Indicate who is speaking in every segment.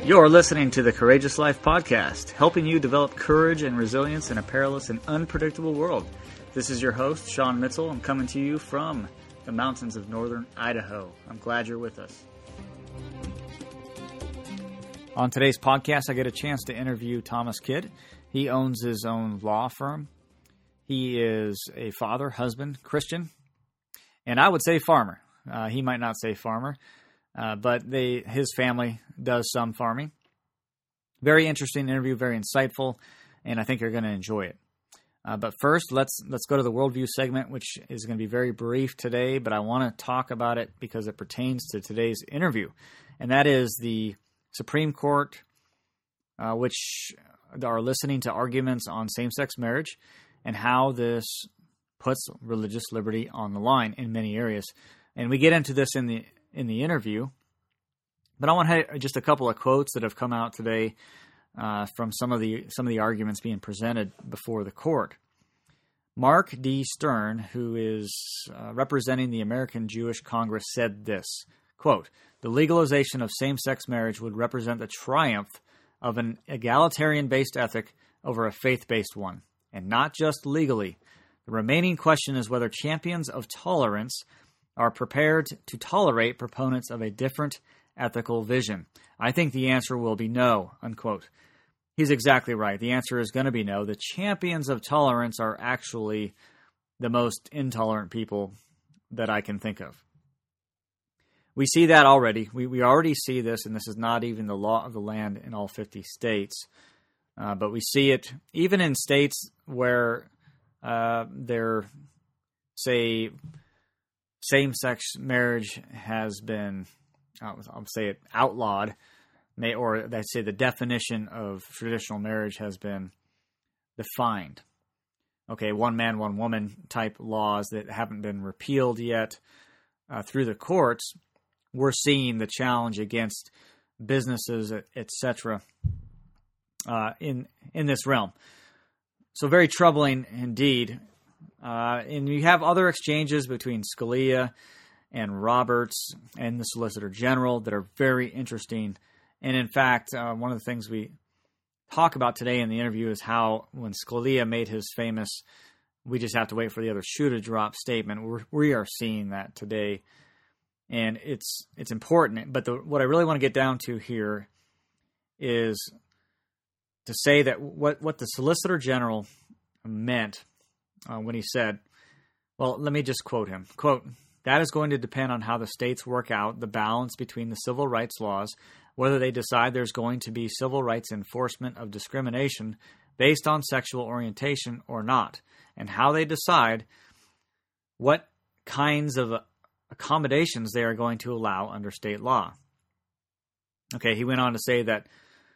Speaker 1: You're listening to the Courageous Life Podcast, helping you develop courage and resilience in a perilous and unpredictable world. This is your host, Sean Mitchell. I'm coming to you from the mountains of northern Idaho. I'm glad you're with us. On today's podcast, I get a chance to interview Thomas Kidd. He owns his own law firm. He is a father, husband, Christian, and I would say farmer. He might not say farmer, but his family does some farming. Very interesting interview, very insightful, and I think you're going to enjoy it. But first, let's go to the Worldview segment, which is going to be very brief today, but I want to talk about it because it pertains to today's interview, and that is the Supreme Court, which are listening to arguments on same-sex marriage and how this puts religious liberty on the line in many areas. And we get into this in the interview, but I want to have just a couple of quotes that have come out today from some of the arguments being presented before the court. Mark D. Stern, who is representing the American Jewish Congress, said this, quote, "The legalization of same-sex marriage would represent the triumph of an egalitarian-based ethic over a faith-based one, and not just legally. The remaining question is whether champions of tolerance are prepared to tolerate proponents of a different ethical vision. I think the answer will be no," unquote. He's exactly right. The answer is going to be no. The champions of tolerance are actually the most intolerant people that I can think of. We see that already. We already see this, and this is not even the law of the land in all 50 states. But we see it even in states where they're, say, same-sex marriage has been, I'll say it, outlawed, or I'd say the definition of traditional marriage has been defined. Okay, one man, one woman type laws that haven't been repealed yet through the courts. We're seeing the challenge against businesses, etc., in this realm. So very troubling indeed. And you have other exchanges between Scalia and Roberts and the Solicitor General that are very interesting. And in fact, one of the things we talk about today in the interview is how when Scalia made his famous "we just have to wait for the other shoe to drop" statement, we are seeing that today. And it's important. But what I really want to get down to here is to say that what the Solicitor General meant when he said, well, let me just quote him. Quote, "That is going to depend on how the states work out the balance between the civil rights laws, whether they decide there's going to be civil rights enforcement of discrimination based on sexual orientation or not, and how they decide what kinds of accommodations they are going to allow under state law." Okay, he went on to say that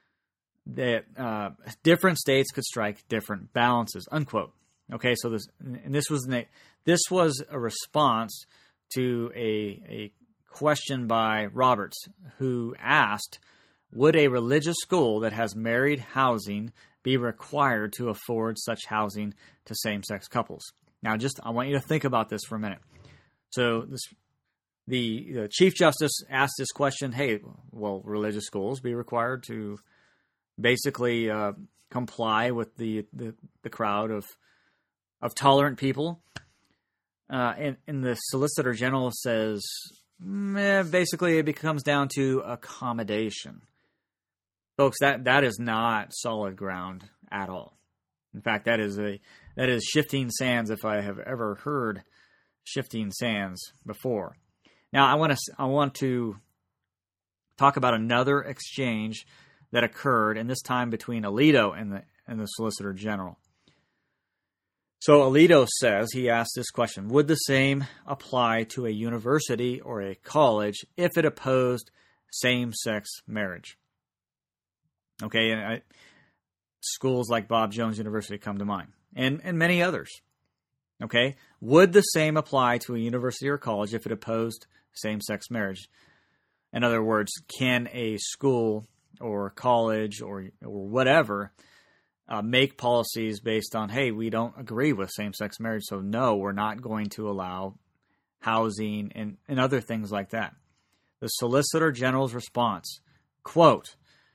Speaker 1: different states could strike different balances, unquote. Okay, so this was a response to a question by Roberts, who asked, would a religious school that has married housing be required to afford such housing to same-sex couples? Now, I want you to think about this for a minute. So the Chief Justice asked this question, hey, will religious schools be required to basically comply with the crowd of tolerant people? And the Solicitor General says, basically it becomes down to accommodation. Folks, that is not solid ground at all. In fact, that is shifting sands if I have ever heard shifting sands before. Now, I want to talk about another exchange that occurred, and this time between Alito and the Solicitor General. So Alito says, he asked this question, would the same apply to a university or a college if it opposed same-sex marriage? Okay, and schools like Bob Jones University come to mind, and many others. Okay, would the same apply to a university or college if it opposed same-sex marriage? In other words, can a school or college or whatever make policies based on, hey, we don't agree with same-sex marriage, so no, we're not going to allow housing and other things like that? The Solicitor General's response, quote,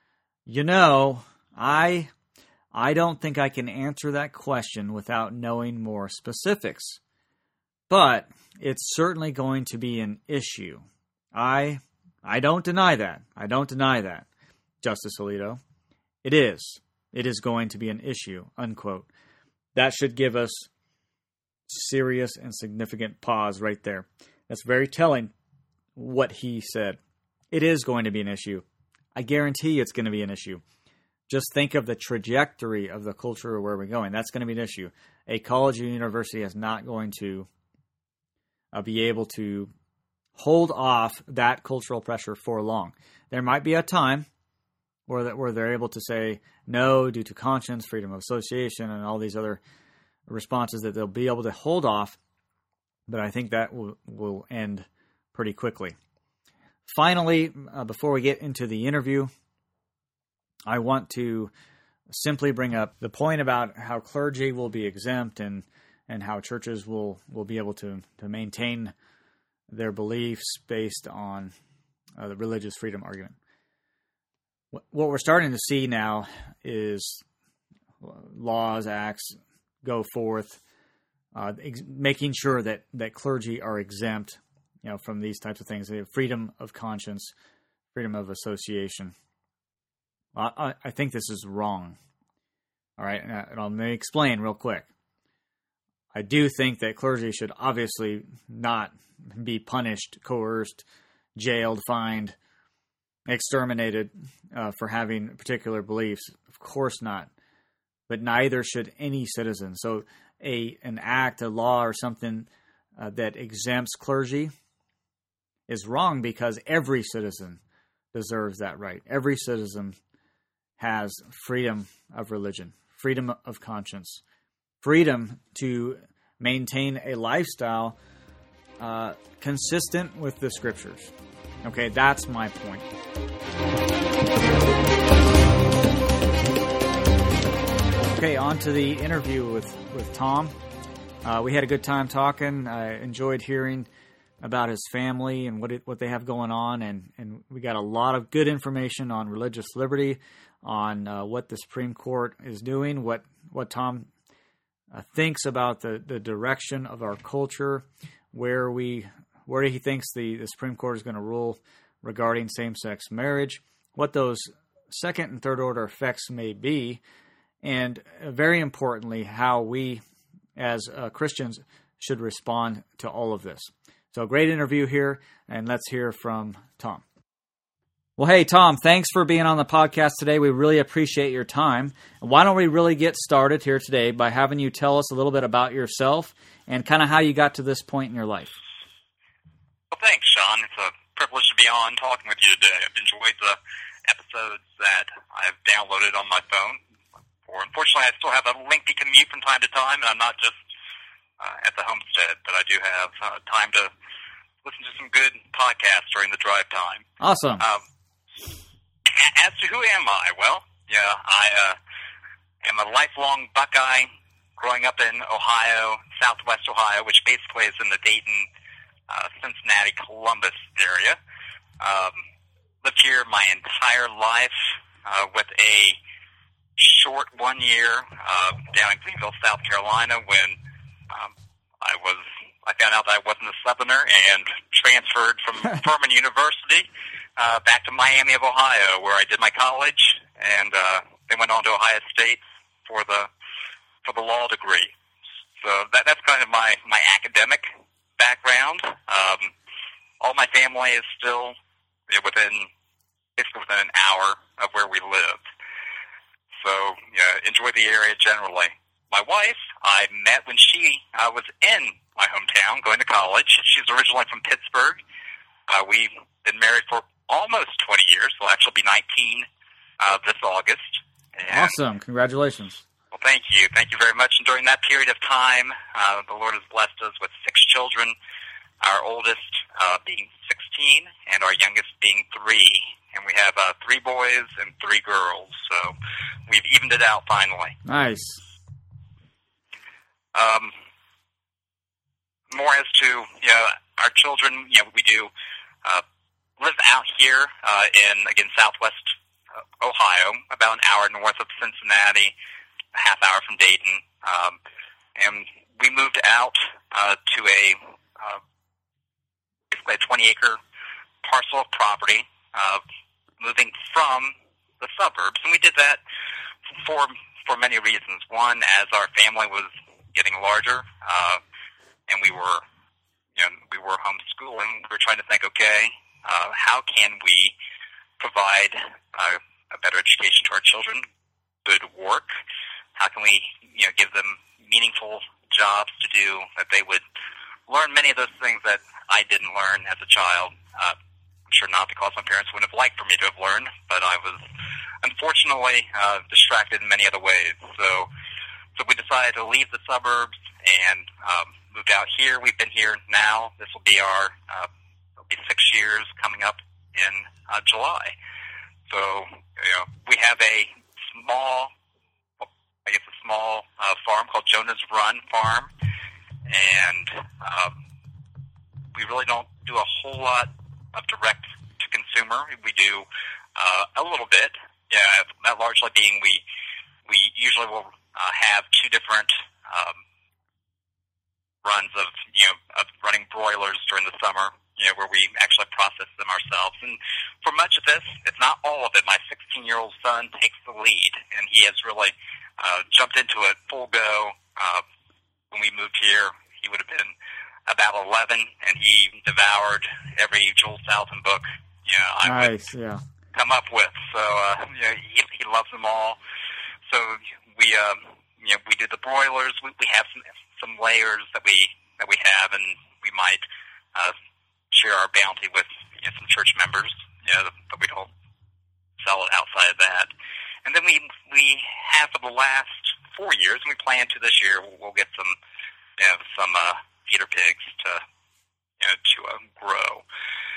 Speaker 1: You know, I don't think I can answer that question without knowing more specifics. But it's certainly going to be an issue. I don't deny that. I don't deny that, Justice Alito. It is. It is going to be an issue, unquote. That should give us serious and significant pause right there. That's very telling what he said. It is going to be an issue. I guarantee it's going to be an issue. Just think of the trajectory of the culture where we're going. That's going to be an issue. A college or university is not going to be able to hold off that cultural pressure for long. There might be a time where they're able to say no due to conscience, freedom of association, and all these other responses that they'll be able to hold off. But I think that will end pretty quickly. Finally, before we get into the interview, I want to simply bring up the point about how clergy will be exempt and how churches will be able to maintain their beliefs based on the religious freedom argument. What we're starting to see now is laws, acts go forth, making sure that clergy are exempt, from these types of things. They have freedom of conscience, freedom of association. I think this is wrong. All right, and I'll explain real quick. I do think that clergy should obviously not be punished, coerced, jailed, fined, exterminated for having particular beliefs. Of course not. But neither should any citizen. So an act, a law, or something that exempts clergy is wrong because every citizen deserves that right. Every citizen has freedom of religion, freedom of conscience, freedom to maintain a lifestyle consistent with the Scriptures. Okay, that's my point. Okay, on to the interview with Tom. We had a good time talking. I enjoyed hearing about his family and what they have going on, and we got a lot of good information on religious liberty, on what the Supreme Court is doing, what Tom thinks about the direction of our culture, where he thinks the Supreme Court is going to rule regarding same-sex marriage, what those second and third order effects may be, and very importantly, how we as Christians should respond to all of this. So a great interview here, and let's hear from Tom. Well, hey, Tom, thanks for being on the podcast today. We really appreciate your time. Why don't we really get started here today by having you tell us a little bit about yourself and kind of how you got to this point in your life.
Speaker 2: Well, thanks, Sean. It's a privilege to be on talking with you today. I've enjoyed the episodes that I've downloaded on my phone. Unfortunately, I still have a lengthy commute from time to time, and I'm not just at the homestead, but I do have time to listen to some good podcasts during the drive time.
Speaker 1: Awesome.
Speaker 2: As to who am I? Well, I am a lifelong Buckeye growing up in Ohio, southwest Ohio, which basically is in the Dayton, Cincinnati, Columbus area. Lived here my entire life with a short 1 year down in Greenville, South Carolina, when I found out that I wasn't a Southerner and transferred from Furman University back to Miami of Ohio, where I did my college, and then went on to Ohio State for the law degree. So that's kind of my academic background. All my family is still within an hour of where we live. So enjoy the area generally. My wife, I met when she was in my hometown going to college. She's originally from Pittsburgh. We've been married for almost 20 years. We'll actually be 19 this August. And,
Speaker 1: awesome. Congratulations.
Speaker 2: Well, thank you. Thank you very much. And during that period of time, the Lord has blessed us with 6 children, our oldest being 16 and our youngest being 3. And we have 3 boys and 3 girls. So we've evened it out finally.
Speaker 1: Nice.
Speaker 2: More as to our children, we do live out here in, again, southwest Ohio, about an hour north of Cincinnati, a half hour from Dayton, and we moved out to basically a 20-acre parcel of property, moving from the suburbs, and we did that for many reasons. One, as our family was getting larger, and we were homeschooling, we were trying to think, okay, how can we provide a better education to our children, good work? How can we, give them meaningful jobs to do, that they would learn many of those things that I didn't learn as a child? I'm sure not because my parents wouldn't have liked for me to have learned, but I was unfortunately distracted in many other ways. So we decided to leave the suburbs and moved out here. We've been here now. This will be it'll be 6 years coming up in July. So we have a small farm called Jonah's Run Farm, and we really don't do a whole lot of direct to consumer. We do a little bit, that largely being we usually will have two different runs of running broilers during the summer, where we actually process them ourselves. And for much of this, it's not all of it. My 16-year-old son takes the lead, and he has really jumped into it full go. When we moved here, he would have been about 11, and he devoured every Joel Salatin book I would come up with. So he loves them all. So we do the broilers. We have some layers that we have, and we might share our bounty with some church members, but we don't sell it outside of that. And then we have for the last 4 years, and we plan to this year, we'll get some feeder pigs to grow.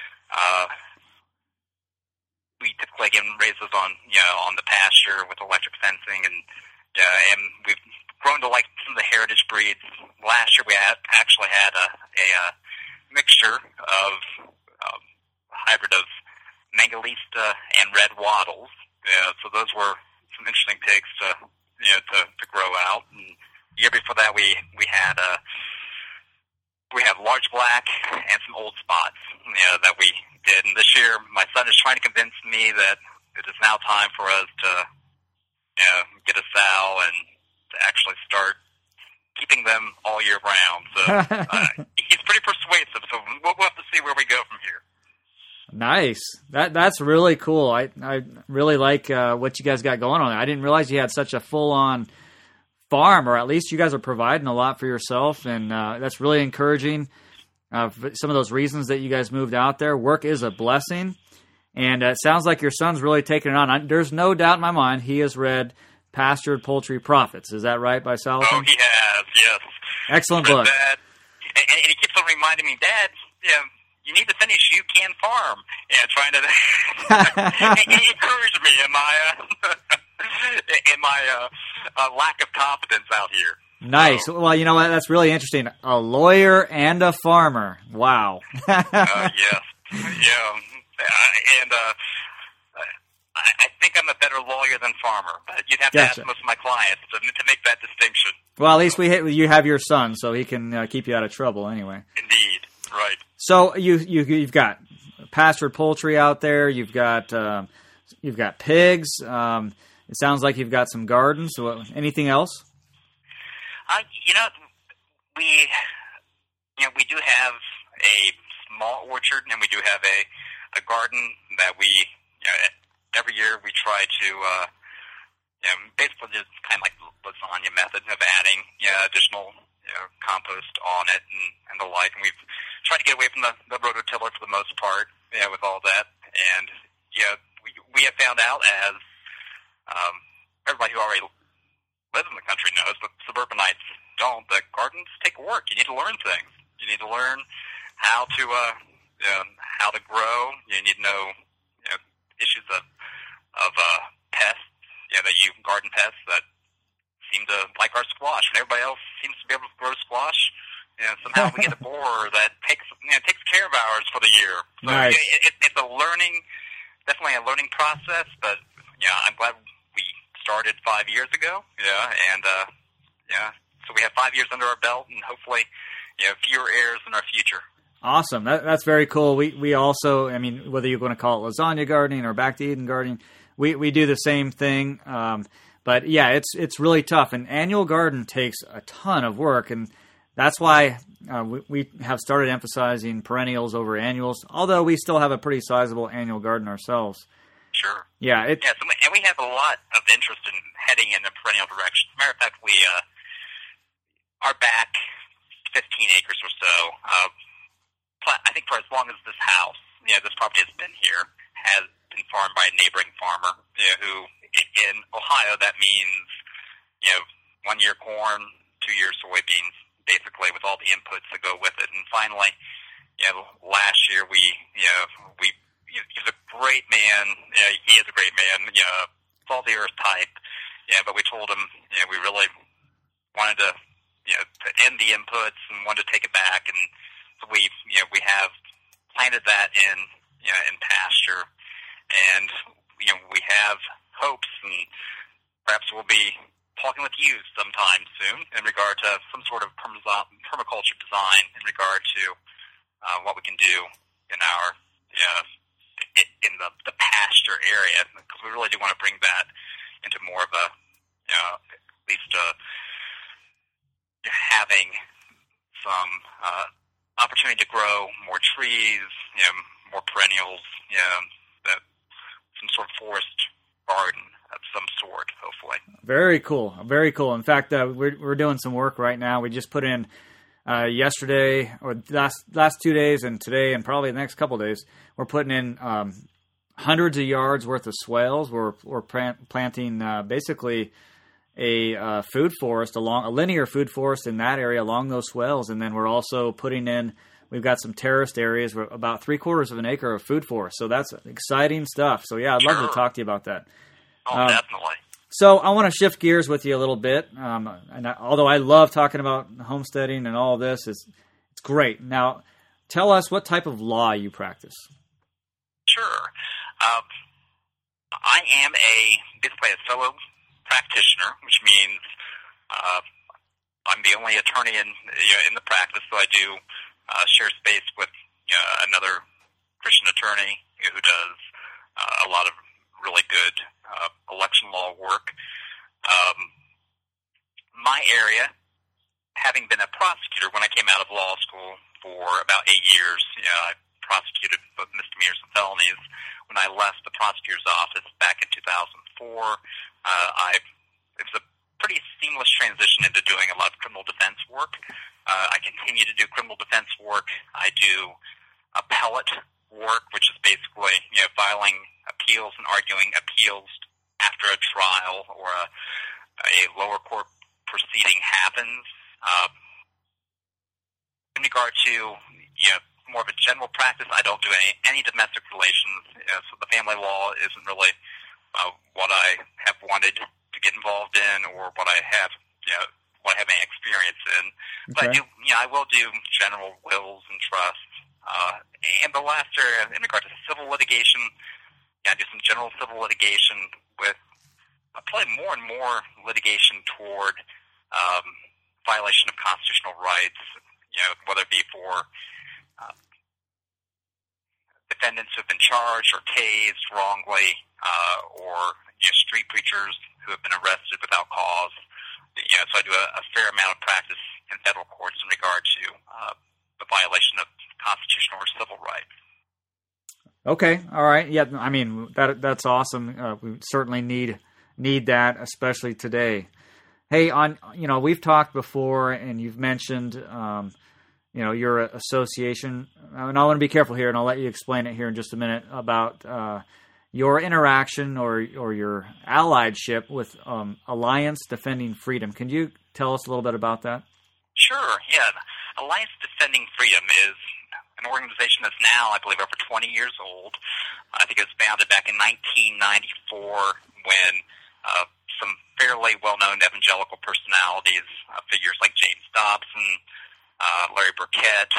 Speaker 2: We typically raise those on the pasture with electric fencing, and we've grown to like some of the heritage breeds. Last year we actually had a mixture of hybrid of Mangalitsa and red wattles. So those were some interesting pigs to grow out. And the year before that we had large black and some old spots that we did. And this year my son is trying to convince me that it is now time for us to get a sow and to actually start keeping them all year round. So he's pretty persuasive. So we'll have to see where we go from here.
Speaker 1: Nice. That's really cool. I really like what you guys got going on there. I didn't realize you had such a full-on farm, or at least you guys are providing a lot for yourself, and that's really encouraging. Some of those reasons that you guys moved out there. Work is a blessing, and it sounds like your son's really taking it on. There's no doubt in my mind he has read Pastured Poultry Profits. Is that right, by Salatin?
Speaker 2: Oh, he has, yes.
Speaker 1: Excellent book.
Speaker 2: That. And he keeps on reminding me, Dad, you need to finish You Can Farm. Trying to he encouraged me in my lack of confidence out here.
Speaker 1: Nice. So, well, you know what? That's really interesting. A lawyer and a farmer. Wow.
Speaker 2: Yes. Yeah. And I think I'm a better lawyer than farmer, but you'd have to ask most of my clients to make that distinction.
Speaker 1: Well, at least you have your son, so he can keep you out of trouble anyway.
Speaker 2: Indeed. Right.
Speaker 1: So you've got pastured poultry out there. You've got pigs. It sounds like you've got some gardens. So anything else?
Speaker 2: We do have a small orchard, and we do have a garden that we every year we try to basically just kind of like lasagna method of adding additional compost on it and the like. And we've tried to get away from the rototiller for the most part, with all that. And we have found out, as everybody who already lives in the country knows, but suburbanites don't, that gardens take work. You need to learn things. You need to learn how to grow. You need to know issues of pests, garden pests that seem to like our squash, and everybody else seems to be able to grow squash. Somehow we get a borer that takes care of ours for the year. So
Speaker 1: nice.
Speaker 2: It's a learning, definitely a learning process, but I'm glad we started 5 years ago. And so we have 5 years under our belt, and hopefully, fewer errors in our future.
Speaker 1: Awesome. That's very cool. We also, I mean, whether you're going to call it lasagna gardening or back to Eden gardening, we do the same thing. But yeah, it's really tough. An annual garden takes a ton of work, and that's why we have started emphasizing perennials over annuals, although we still have a pretty sizable annual garden ourselves.
Speaker 2: Sure.
Speaker 1: Yeah.
Speaker 2: And we have a lot of interest in heading in the perennial direction. As a matter of fact, we are back 15 acres or so. I think for as long as this house, this property has been here, has been farmed by a neighboring farmer, who in Ohio, that means, 1 year corn, 2 years soybeans, basically with all the inputs that go with it. And finally, last year he's a great man. He is a great man. Salt the earth type. But we told him, we really wanted to end the inputs and wanted to take it back. And so we have planted that in pasture, and we have hopes, and perhaps we'll be talking with you sometime soon in regard to some sort of permaculture design in regard to what we can do in our in the pasture area, because we really do want to bring that into more of a at least having some opportunity to grow more trees, more perennials, some sort of forest garden of some sort, hopefully.
Speaker 1: Very cool. Very cool. In fact, we're doing some work right now. We just put in yesterday, or last 2 days, and today, and probably the next couple of days, we're putting in hundreds of yards worth of swales. We're planting basically a food forest, a linear food forest in that area along those swales, and then we're also putting in. We've got some terraced areas, about 3/4 of an acre of food forest. So that's exciting stuff. So yeah, I'd love to talk to you about that.
Speaker 2: Oh, definitely.
Speaker 1: So I want to shift gears with you a little bit. Although I love talking about homesteading and all this, it's great. Now, tell us what type of law you practice.
Speaker 2: Sure. I am basically a solo practitioner, which means I'm the only attorney in the practice, so I do share space with another Christian attorney who does a lot of really good election law work. My area, having been a prosecutor when I came out of law school for about 8 years, I prosecuted both misdemeanors and felonies. When I left the prosecutor's office back in 2004, it was a pretty seamless transition into doing a lot of criminal defense work. I continue to do criminal defense work. I do appellate work, which is basically filing appeals and arguing appeals after a trial or a lower court proceeding happens. In regard to more of a general practice, I don't do any domestic relations, so the family law isn't really what I have wanted to get involved in, or what I have any experience in. But
Speaker 1: Okay.
Speaker 2: I will do general wills and trusts. And the last area, in regard to civil litigation, I do some general civil litigation with probably more and more litigation toward violation of constitutional rights, whether it be for defendants who have been charged or tased wrongly, or street preachers who have been arrested without cause. So I do a fair amount of practice in federal courts in regard to the violation of constitutional or civil rights.
Speaker 1: Okay. All right. Yeah. I mean, that's awesome. We certainly need that, especially today. Hey, we've talked before, and you've mentioned, your association, and I want to be careful here, and I'll let you explain it here in just a minute about your interaction or your alliedship with Alliance Defending Freedom. Can you tell us a little bit about that?
Speaker 2: Sure. Yeah. Alliance Defending Freedom is an organization that's now, I believe, over 20 years old. I think it was founded back in 1994 when some fairly well-known evangelical personalities, figures like James Dobson, Larry Burkett,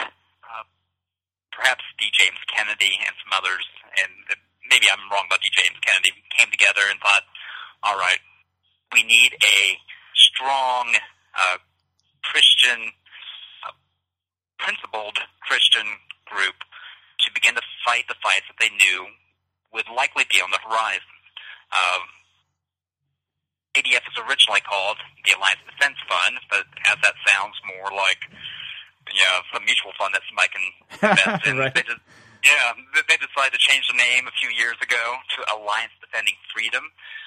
Speaker 2: perhaps D. James Kennedy, and some others, and maybe I'm wrong about D. James Kennedy, came together together and thought, all right, we need a strong Christian, principled Christian group to begin to fight the fights that they knew would likely be on the horizon. ADF was originally called the Alliance Defense Fund, but as that sounds more like some mutual fund that somebody can invest in,
Speaker 1: right.
Speaker 2: they decided to change the name a few years ago to Alliance Defending Freedom.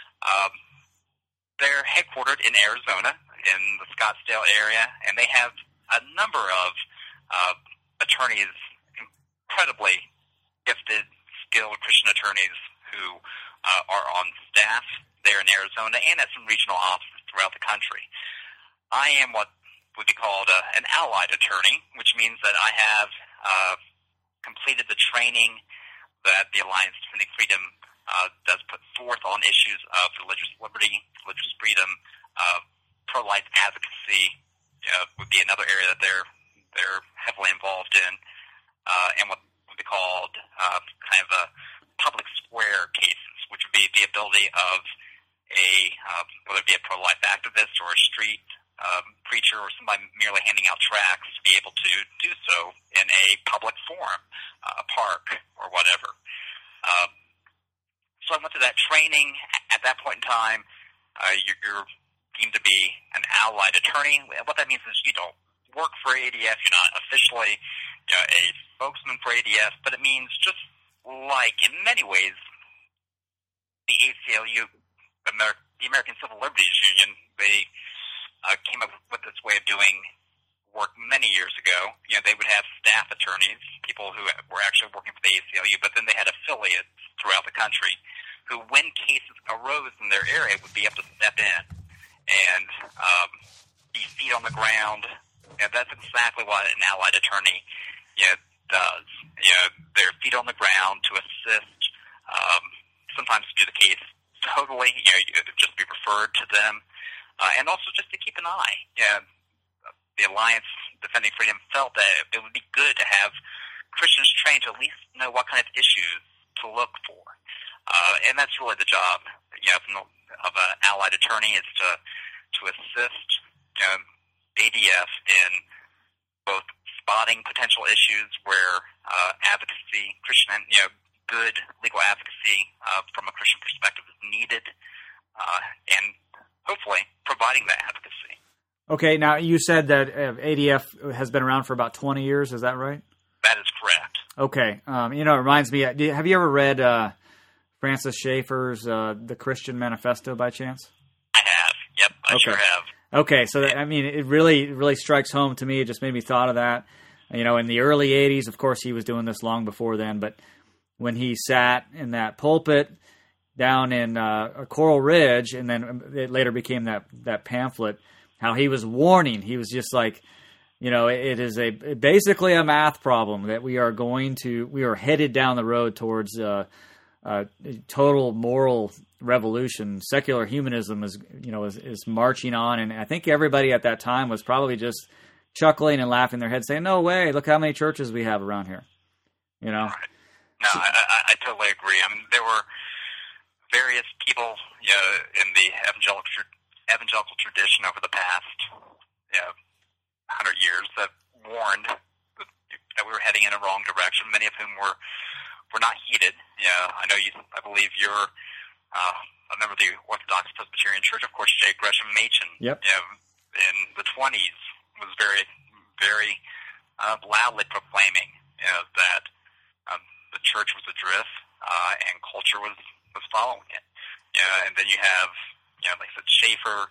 Speaker 2: They're headquartered in Arizona, in the Scottsdale area, and they have a number of attorneys, incredibly gifted, skilled Christian attorneys who are on staff there in Arizona and at some regional offices throughout the country. I am what would be called an allied attorney, which means that I have completed the training that the Alliance Defending Freedom does put forth on issues of religious liberty, religious freedom, pro-life advocacy would be another area that they're heavily involved in, and what would be called kind of a public square cases, which would be the ability of whether it be a pro-life activist or a street preacher or somebody merely handing out tracts to be able to do so in a public forum, a park or whatever. So I went through that training. At that point in time, you're deemed to be an allied attorney. What that means is you don't work for ADF, you're not officially a spokesman for ADF, but it means just like, in many ways, the ACLU, the American Civil Liberties Union, they came up with this way of doing work many years ago. They would have staff attorneys, people who were actually working for the ACLU, but then they had affiliates throughout the country who, when cases arose in their area, would be able to step in and be feet on the ground. That's exactly what an allied attorney does. They're feet on the ground to assist, sometimes to do the case totally, just be referred to them, and also just to keep an eye. The Alliance Defending Freedom felt that it would be good to have Christians trained to at least know what kind of issues to look for. And that's really the job of an allied attorney, is to assist ADF in both spotting potential issues where advocacy, Christian, good legal advocacy from a Christian perspective is needed, and hopefully providing that advocacy.
Speaker 1: Okay, now you said that ADF has been around for about 20 years. Is that right?
Speaker 2: That is correct.
Speaker 1: Okay. It reminds me, have you ever read Francis Schaeffer's The Christian Manifesto by chance?
Speaker 2: I have. Yep, I sure have.
Speaker 1: Okay, so it really strikes home to me. It just made me thought of that. In the early 80s, of course, he was doing this long before then, but when he sat in that pulpit down in Coral Ridge, and then it later became that pamphlet, how he was warning. He was just like, it is basically a math problem that we are headed down the road towards a total moral revolution. Secular humanism is marching on, and I think everybody at that time was probably just chuckling and laughing their heads, saying, "No way! Look how many churches we have around here."
Speaker 2: Right. No, I totally agree. I mean, there were various people in the evangelical tradition over the past 100 years that warned that we were heading in a wrong direction. Many of whom were not heeded. I know I believe you're a member of the Orthodox Presbyterian Church, of course. J. Gresham Machen.
Speaker 1: Yep.
Speaker 2: In the 20s was very, very loudly proclaiming that the church was adrift and culture was following it. And then you have, like I said, Schaeffer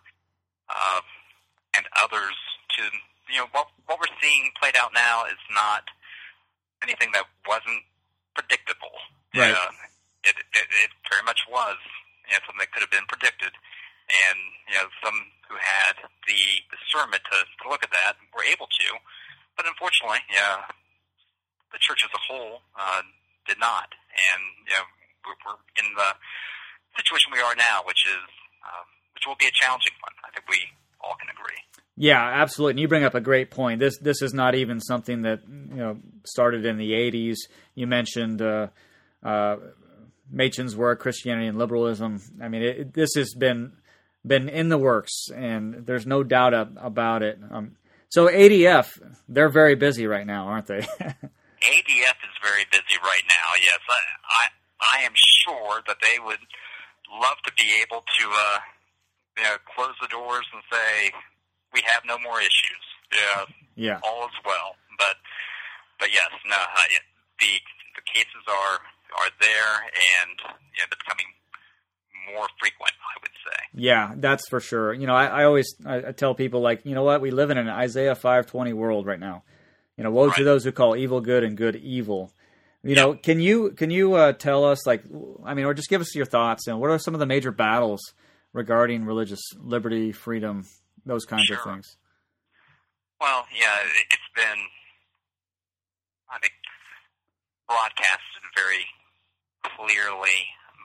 Speaker 2: and others. What we're seeing played out now is not anything that wasn't predictable.
Speaker 1: Right.
Speaker 2: It very much was something that could have been predicted, and some who had the discernment to look at that were able to, but unfortunately, the church as a whole did not, and we're in the situation we are now, which will be a challenging one. I think we all can agree.
Speaker 1: Yeah, absolutely. And you bring up a great point. This is not even something that started in the 80s. You mentioned Machen's work, Christianity and Liberalism. I mean, this has been in the works, and there's no doubt about it. So ADF, they're very busy right now, aren't they?
Speaker 2: ADF is very busy right now. Yes, I am sure that they would love to be able to close the doors and say we have no more issues. Yeah, all is well. But yes, no, the cases are there, and they're becoming more frequent, I would say.
Speaker 1: Yeah, that's for sure. I always tell people, like, you know what, we live in an Isaiah 5:20 world right now. Woe to those who call evil good and good evil. Can you tell us, like, or just give us your thoughts, and what are some of the major battles regarding religious liberty, freedom, those kinds of things?
Speaker 2: Well, yeah, it's been, I think, broadcasted very clearly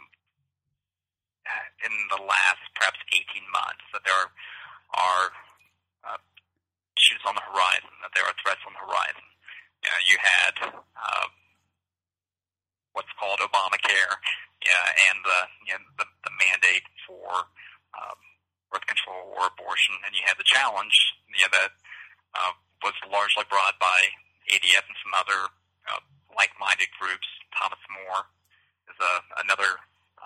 Speaker 2: in the last perhaps 18 months that there are issues on the horizon, that there are threats on the horizon. You had what's called Obamacare, and the mandate for birth control or abortion, and you had the challenge that was largely brought by ADF and some other like-minded groups. Thomas More is another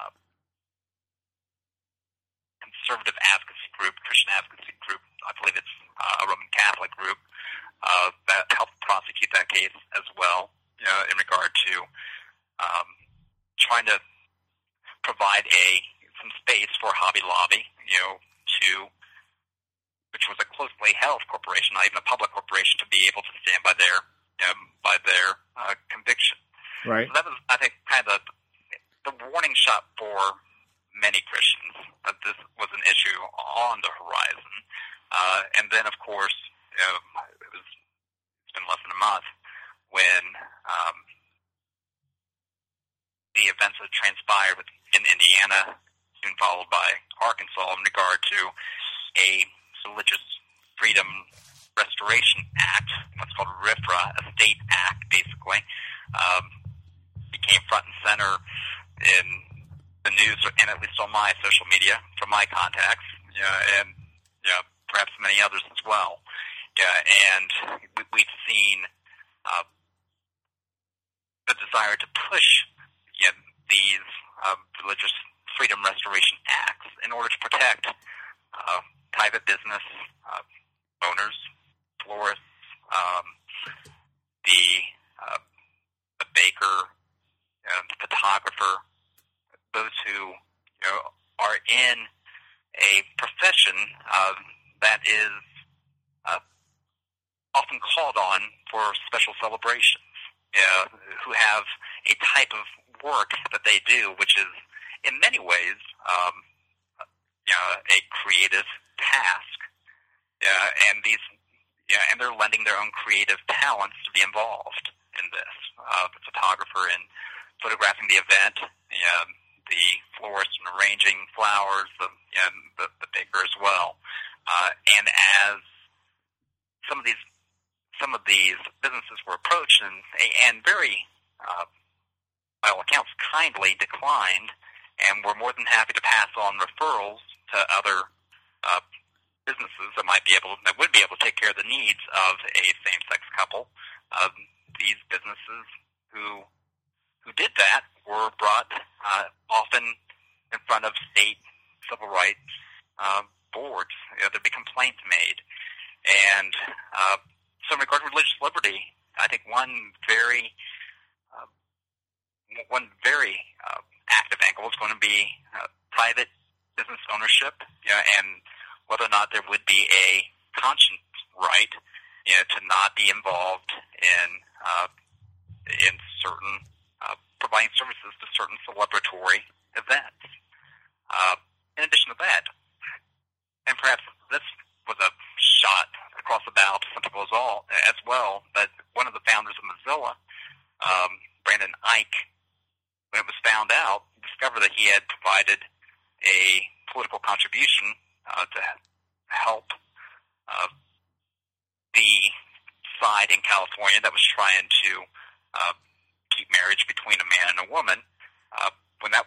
Speaker 2: conservative advocacy group, Christian advocacy group. I believe it's a Roman Catholic group that helped prosecute that case as well, in regard to trying to provide some space for Hobby Lobby, which was a closely held corporation, not even a public corporation, to be able to stand by their conviction.
Speaker 1: Right.
Speaker 2: So that was, I think, kind of the warning shot for many Christians that this was an issue on the horizon. And then, of course, it's been less than a month when the events that transpired in Indiana, soon followed by Arkansas, in regard to a Religious Freedom Restoration Act, what's called RFRA, a state act, basically, became front and center in the news, and at least on my social media, from my contacts, and perhaps many others as well. And we've seen the desire to push these religious freedom restoration acts in order to protect private business owners, florists, the baker, the photographer, those who are in a profession that is often called on for special celebrations, who have a type of work that they do, which is in many ways a creative task, and they're lending their own creative talents to be involved in this. The photographer in photographing the event, the florist in arranging flowers, the baker as well. And as some of these businesses were approached and very, by all accounts, kindly declined, and were more than happy to pass on referrals to other businesses that would be able to take care of the needs of a same-sex couple. These businesses who did that were brought often in front of state civil rights boards. There'd be complaints made, and so in regard to religious liberty, I think one very active angle is going to be private business ownership, and whether or not there would be a conscience right, to not be involved in certain providing services to certain celebratory events. In addition to that, and perhaps this was a shot across the bow to some people as well, but one of the founders of Mozilla, Brandon Ike, when it was found out, discovered that he had provided a political contribution to help the side in California that was trying to keep marriage between a man and a woman. When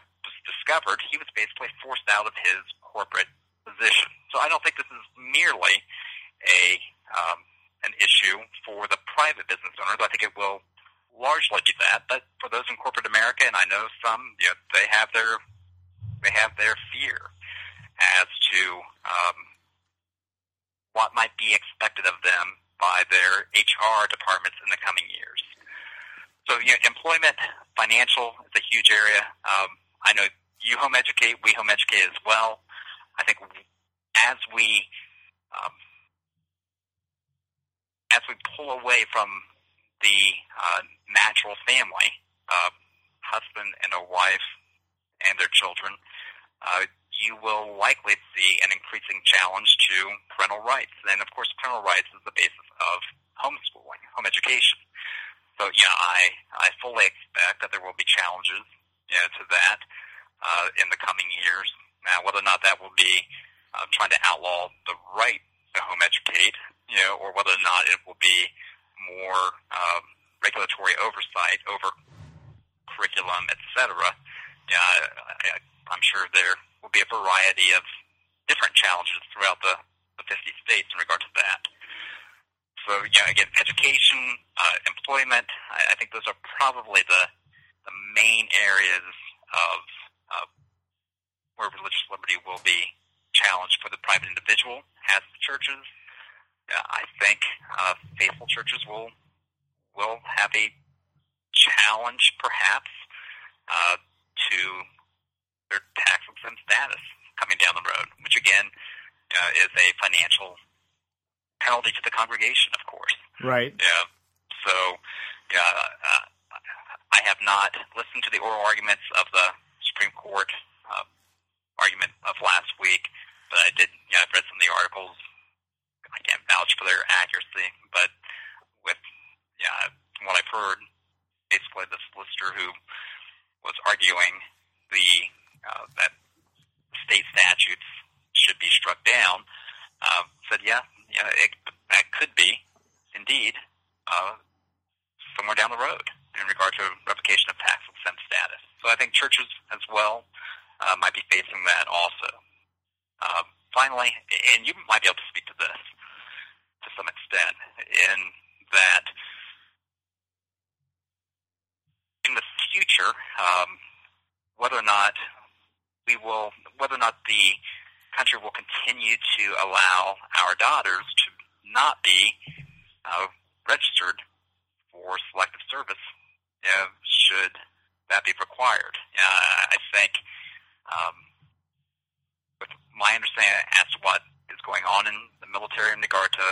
Speaker 2: discovered, he was basically forced out of his corporate position. So I don't think this is merely an issue for the private business owners. I think it will largely be that, but for those in corporate America, and I know some, they have their fear as to what might be expected of them by their HR departments in the coming years. So, employment, financial is a huge area. I know you home educate, we home educate as well. I think as we pull away from the natural family, husband and a wife and their children, you will likely see an increasing challenge to parental rights. And, of course, parental rights is the basis of homeschooling, home education. So, I fully expect that there will be challenges to that in the coming years. Now, whether or not that will be trying to outlaw the right to home educate, or whether or not it will be more regulatory oversight over curriculum, etc. I'm sure there will be a variety of different challenges throughout the 50 states in regard to that. So, again, education, employment, I think those are probably the main areas of where religious liberty will be challenged for the private individual. As the churches, I think faithful churches will have a challenge, perhaps, to their tax-exempt status coming down the road, which, again, is a financial penalty to the congregation, of course.
Speaker 1: Right.
Speaker 2: Yeah. So, I have not listened to the oral arguments of the Supreme Court argument of last week, but I did. I've read some of the articles. I can't vouch for their accuracy, but with from what I've heard, basically the solicitor who was arguing that state statutes should be struck down said, that could be indeed somewhere down the road in regard to revocation of tax-exempt status. So I think churches as well might be facing that also. Finally, and you might be able to speak to this to some extent, in that in the future, whether or not the country will continue to allow our daughters to not be registered for selective service, should that be required. I think, with my understanding as to what is going on in the military in regard to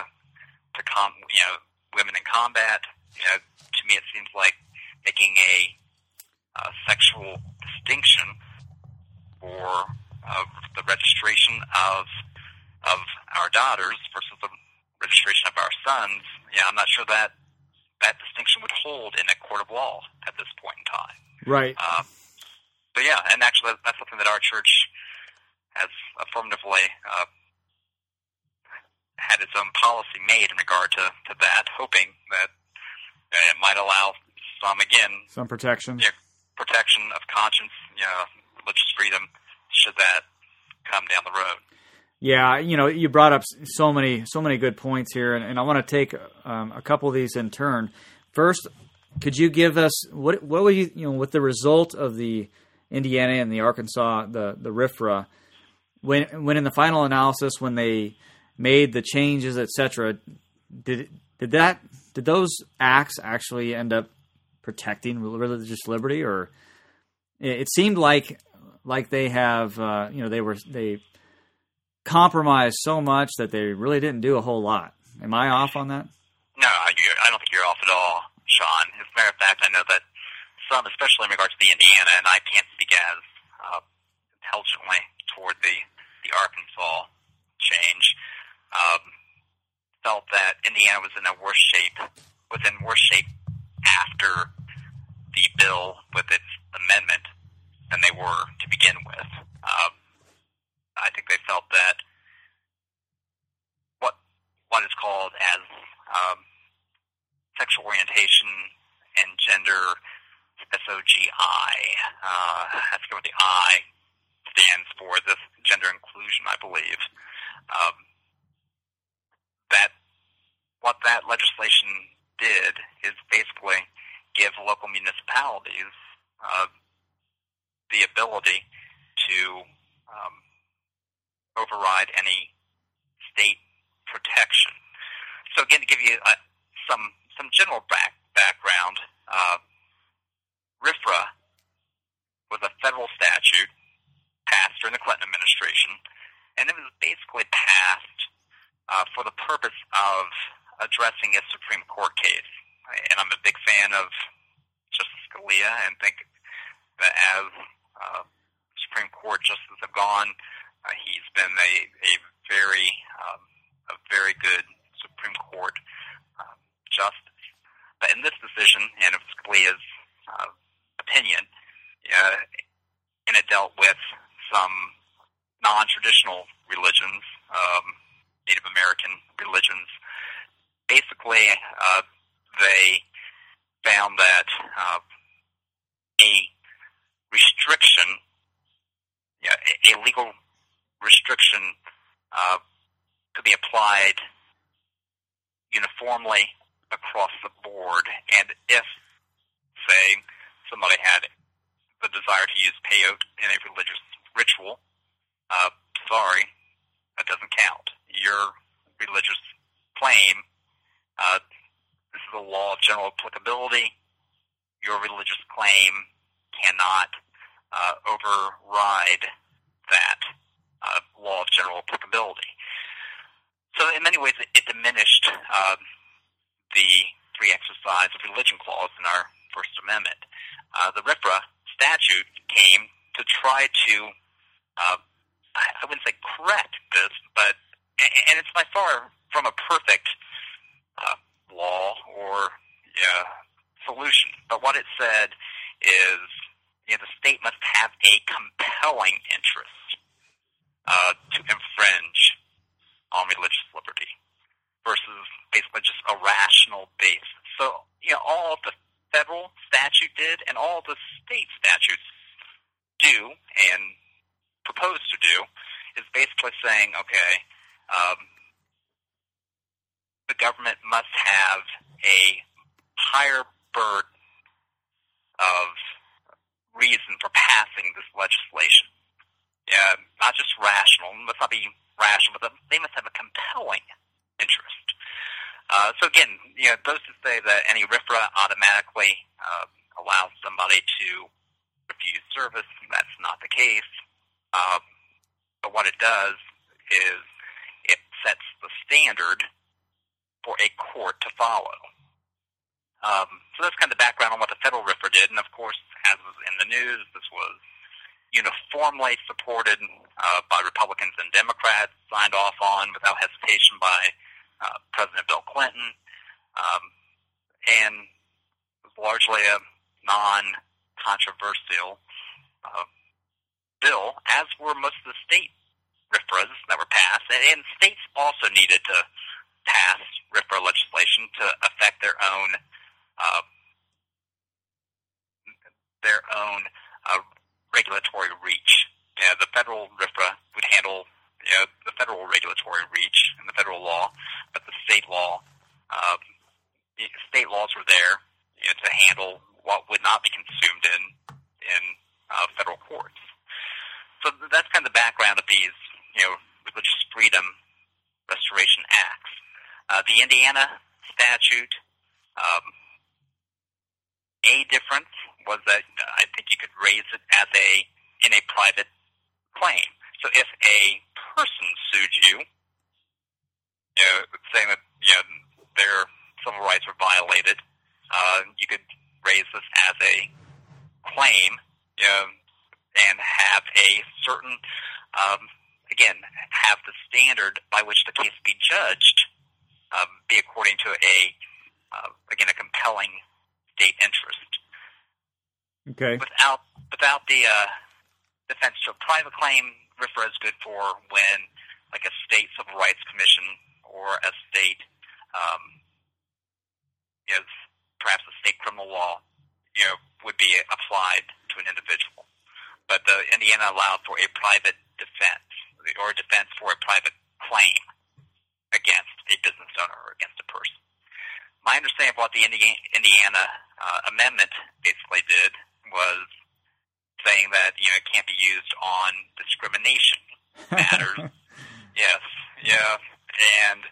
Speaker 2: women in combat, to me it seems like making a sexual distinction for the registration of our daughters versus the registration of our sons. I'm not sure that distinction would hold in a court of law at this point in time.
Speaker 1: Right.
Speaker 2: But and actually that's something that our church has affirmatively had its own policy made in regard to that, hoping that it might allow some protection of conscience, religious freedom, should that come down the road.
Speaker 1: Yeah, you brought up so many good points here, and I want to take a couple of these in turn. First, could you give us what would you with the result of the Indiana and the Arkansas the RFRA, when in the final analysis, when they made the changes, etc., did those acts actually end up protecting religious liberty, or it seemed like they have they compromised so much that they really didn't do a whole lot. Am I off on that?
Speaker 2: No, I don't think you're off at all, Sean. As a matter of fact, I know that some, especially in regard to the Indiana, and I can't speak as intelligently toward the Arkansas change, felt that Indiana was in worse shape after the bill with its amendment than they were to begin with. I think they felt that what is called as sexual orientation and gender, SOGI, I forget what the I stands for this gender inclusion, I believe. What that legislation did is basically give local municipalities the ability to override any state protection. So again, to give you some general background, RFRA was a federal statute passed during the Clinton administration, and it was basically passed for the purpose of addressing a Supreme Court case. And I'm a big fan of Justice Scalia, and think that as Supreme Court justices have gone, he's been a very good Supreme Court justice. But in this decision, and of Scalia's opinion, and it dealt with some non-traditional religions, Native American religions. Basically, they found that a restriction, a legal restriction, could be applied uniformly across the board, and if, say, somebody had the desire to use peyote in a religious ritual, sorry, that doesn't count. Your religious claim, this is a law of general applicability. Your religious claim cannot override that law of general applicability. So in many ways, it diminished the free exercise of religion clause in our First Amendment. The RFRA statute came to try to, I wouldn't say correct this, but, and it's by far from a perfect law or solution. But what it said is, the state must have a compelling interest to infringe on religious liberty versus basically just a rational basis. So, all the federal statute did and all the state statutes do and propose to do is basically saying, okay, the government must have a higher burden of reason for passing this legislation. Not just rational, must not be rational, but they must have a compelling interest. So again, those to say that any RFRA automatically allows somebody to refuse service, that's not the case. But what it does is it sets the standard for a court to follow. So that's kind of the background on what the federal RFRA did, and of course, as was in the news, this was uniformly supported by Republicans and Democrats, signed off on without hesitation by President Bill Clinton, and was largely a non-controversial bill, as were most of the state RFRAs that were passed, and states also needed to pass RFRA legislation to affect their own regulatory reach. The federal RFRA would handle the federal regulatory reach and the federal law, but the state laws were there to handle what would not be consumed in federal courts. So that's kind of the background of these religious freedom restoration acts. The Indiana statute, a difference was that I think you could raise it as in a private claim. So if a person sued you, saying that their civil rights were violated, you could raise this as a claim, and have a certain, again, have the standard by which the case be judged be according to a compelling state interest.
Speaker 1: Okay.
Speaker 2: Without the defense to a private claim, RFRA is good for when, like, a state civil rights commission or a state, perhaps a state criminal law, would be applied to an individual. but Indiana allowed for a private defense, or a defense for a private claim against a business owner or against a person. My understanding of what the Indiana amendment basically did was saying that it can't be used on discrimination matters. Yes, yeah, and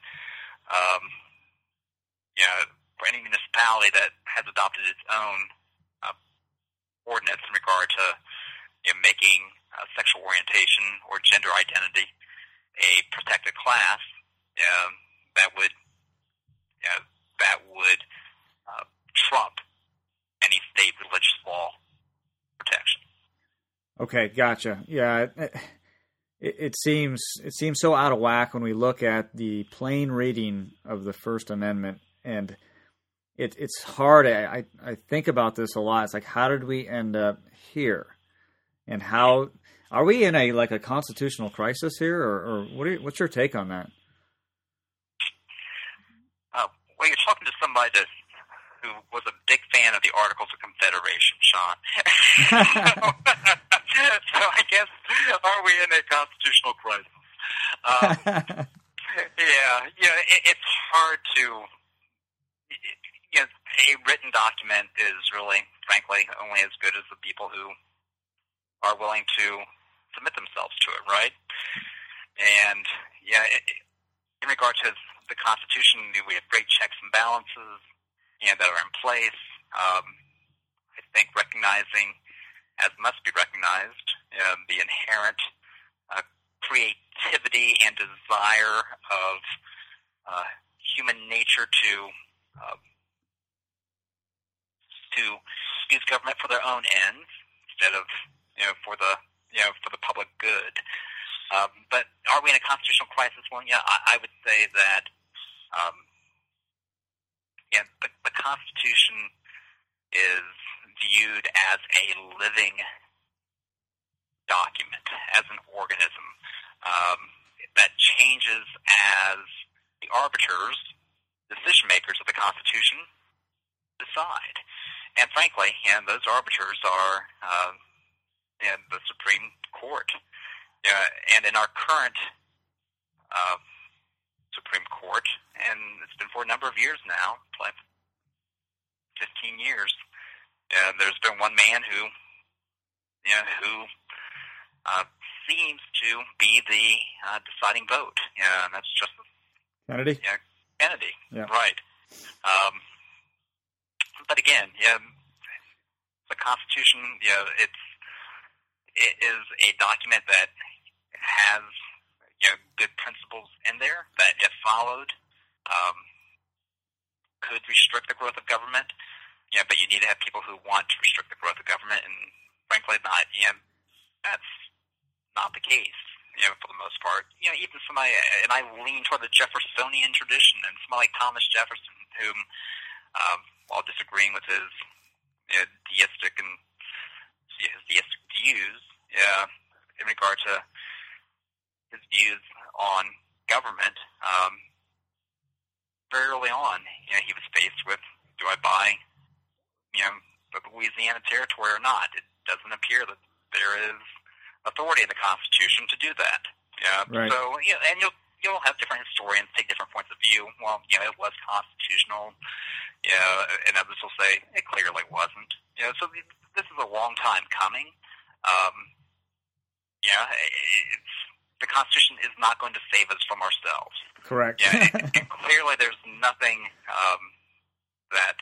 Speaker 2: for any municipality that has adopted its own ordinance in regard to making sexual orientation or gender identity a protected class, that would trump any state religious law protection.
Speaker 1: Okay, gotcha. Yeah, it seems so out of whack when we look at the plain reading of the First Amendment, and it's hard. I think about this a lot. It's like, how did we end up here? And how are we in a constitutional crisis here, or what's your take on that?
Speaker 2: Well, you're talking to somebody who was a big fan of the Articles of Confederation, Sean. So I guess, are we in a constitutional crisis? It's hard to. A written document is really, frankly, only as good as the people who are willing to submit themselves to it, right? And in regard to the Constitution, we have great checks and balances that are in place. I think recognizing, as must be recognized, the inherent creativity and desire of human nature to use government for their own ends instead of for the public good. But are we in a constitutional crisis? Well, I would say that the Constitution is viewed as a living document, as an organism that changes as the arbiters, decision makers of the Constitution, decide. And frankly, those arbiters are the Supreme Court. And in our current Supreme Court, and it's been for a number of years now, like 15 years, there's been one man who seems to be the deciding vote. And that's Justice
Speaker 1: Kennedy.
Speaker 2: Kennedy.
Speaker 1: Yeah.
Speaker 2: Right. But again, the Constitution, it is a document that has good principles in there that, if followed, could restrict the growth of government. But you need to have people who want to restrict the growth of government, and frankly, that's not the case. For the most part, even somebody, and I lean toward the Jeffersonian tradition, and somebody like Thomas Jefferson, whom, while disagreeing with his deistic views, in regard to his views on government, very early on, he was faced with, do I buy, the Louisiana Territory or not? It doesn't appear that there is authority in the Constitution to do that.
Speaker 1: Right.
Speaker 2: So, and you'll have different historians take different points of view. Well, it was constitutional. And others will say it clearly wasn't. So this is a long time coming. The Constitution is not going to save us from ourselves.
Speaker 1: Correct.
Speaker 2: And clearly, there's nothing that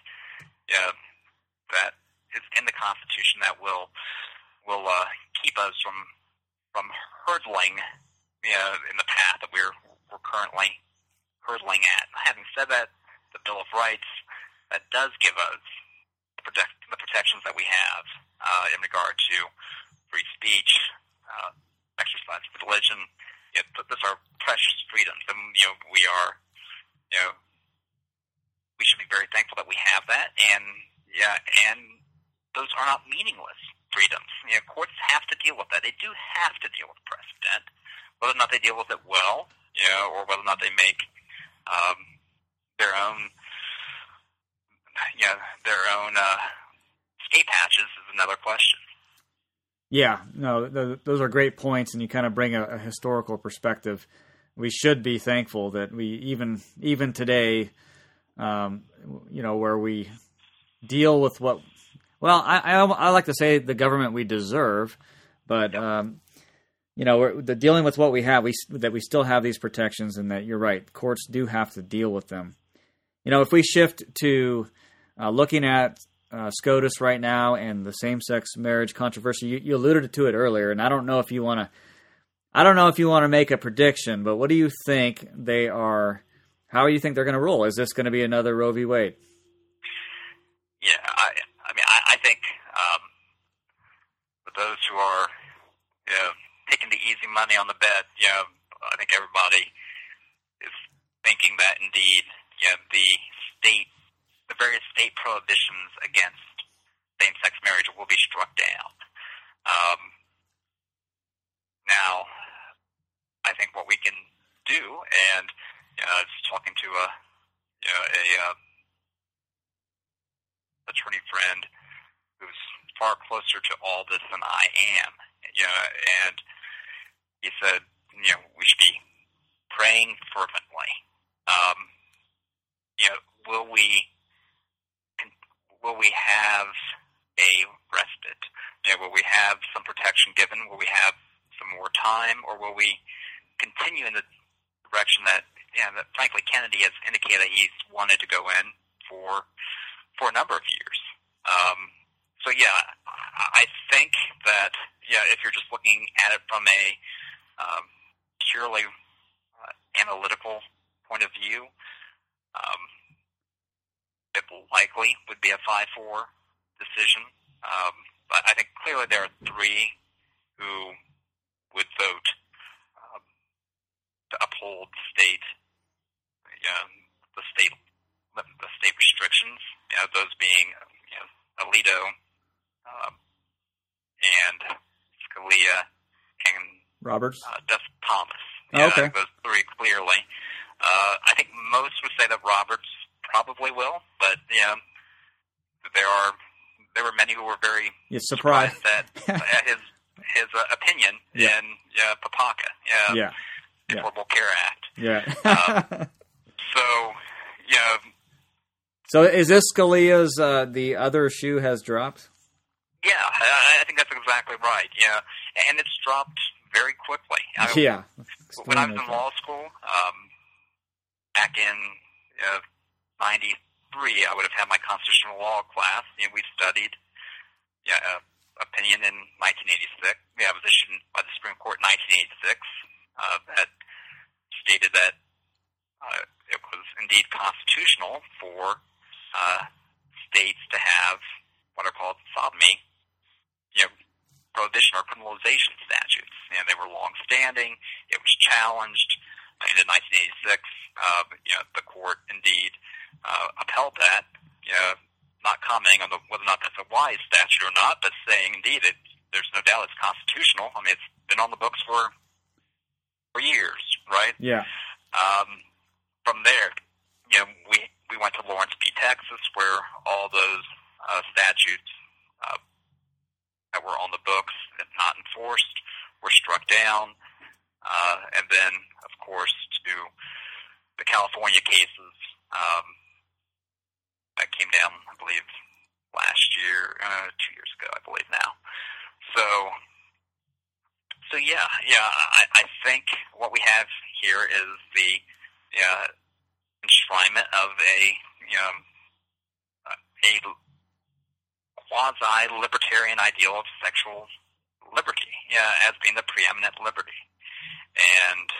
Speaker 2: is in the Constitution that will keep us from hurdling in the path that we're currently hurdling at. Having said that, the Bill of Rights that does give us the protections that we have in regard to free speech, exercise of religion. Those are precious freedoms, and we should be very thankful that we have that. And those are not meaningless freedoms. Courts have to deal with that. They do have to deal with precedent, whether or not they deal with it well, or whether or not they make their own escape hatches is another question.
Speaker 1: Yeah, no, those are great points, and you kind of bring a historical perspective. We should be thankful that we even today, where we deal with what. Well, I like to say the government we deserve, but we're dealing with what we have. That we still have these protections, and that you're right. Courts do have to deal with them. If we shift to looking at SCOTUS right now and the same-sex marriage controversy, you alluded to it earlier, and I don't know if you want to make a prediction, but what do you think they are? How do you think they're going to rule? Is this going to be another Roe v. Wade?
Speaker 2: Yeah, I think for those who are taking the easy money on the bet, I think everybody is thinking that indeed, the various state prohibitions against same-sex marriage will be struck down. Now, I think what we can do, and I was talking to a attorney friend who's far closer to all this than I am, and he said, we should be praying fervently. Will we have a respite? Will we have some protection given? Will we have some more time, or will we continue in the direction that frankly Kennedy has indicated that he's wanted to go in for a number of years? I think that if you're just looking at it from a purely analytical point of view, it likely would be a 5-4 decision. But I think clearly there are three who would vote to uphold the state restrictions. Those being Alito and Scalia and
Speaker 1: Roberts,
Speaker 2: Justice Thomas.
Speaker 1: Okay.
Speaker 2: I think those three clearly. I think most would say that Roberts probably will, but there were many who were very surprised at his opinion in PAPACA, the Affordable Care Act.
Speaker 1: Yeah.
Speaker 2: So
Speaker 1: So is this Scalia's the other shoe has dropped?
Speaker 2: Yeah, I think that's exactly right. Yeah, and it's dropped very quickly. When I was in law school, back in '93, I would have had my constitutional law class. We studied opinion in 1986. It was issued by the Supreme Court in 1986 that stated that it was indeed constitutional for states to have what are called sodomy, prohibition or criminalization statutes. They were long-standing. It was challenged. In 1986, the court indeed upheld that, not commenting on whether or not that's a wise statute or not, but saying indeed there's no doubt it's constitutional. It's been on the books for years, right?
Speaker 1: Yeah.
Speaker 2: From there, we went to Lawrence v. Texas, where all those statutes that were on the books and not enforced were struck down. And then, of course, to the California cases that came down, I believe, last year, 2 years ago, I believe now. So I think what we have here is the enshrinement of a quasi-libertarian ideal of sexual liberty, as being the preeminent liberty. And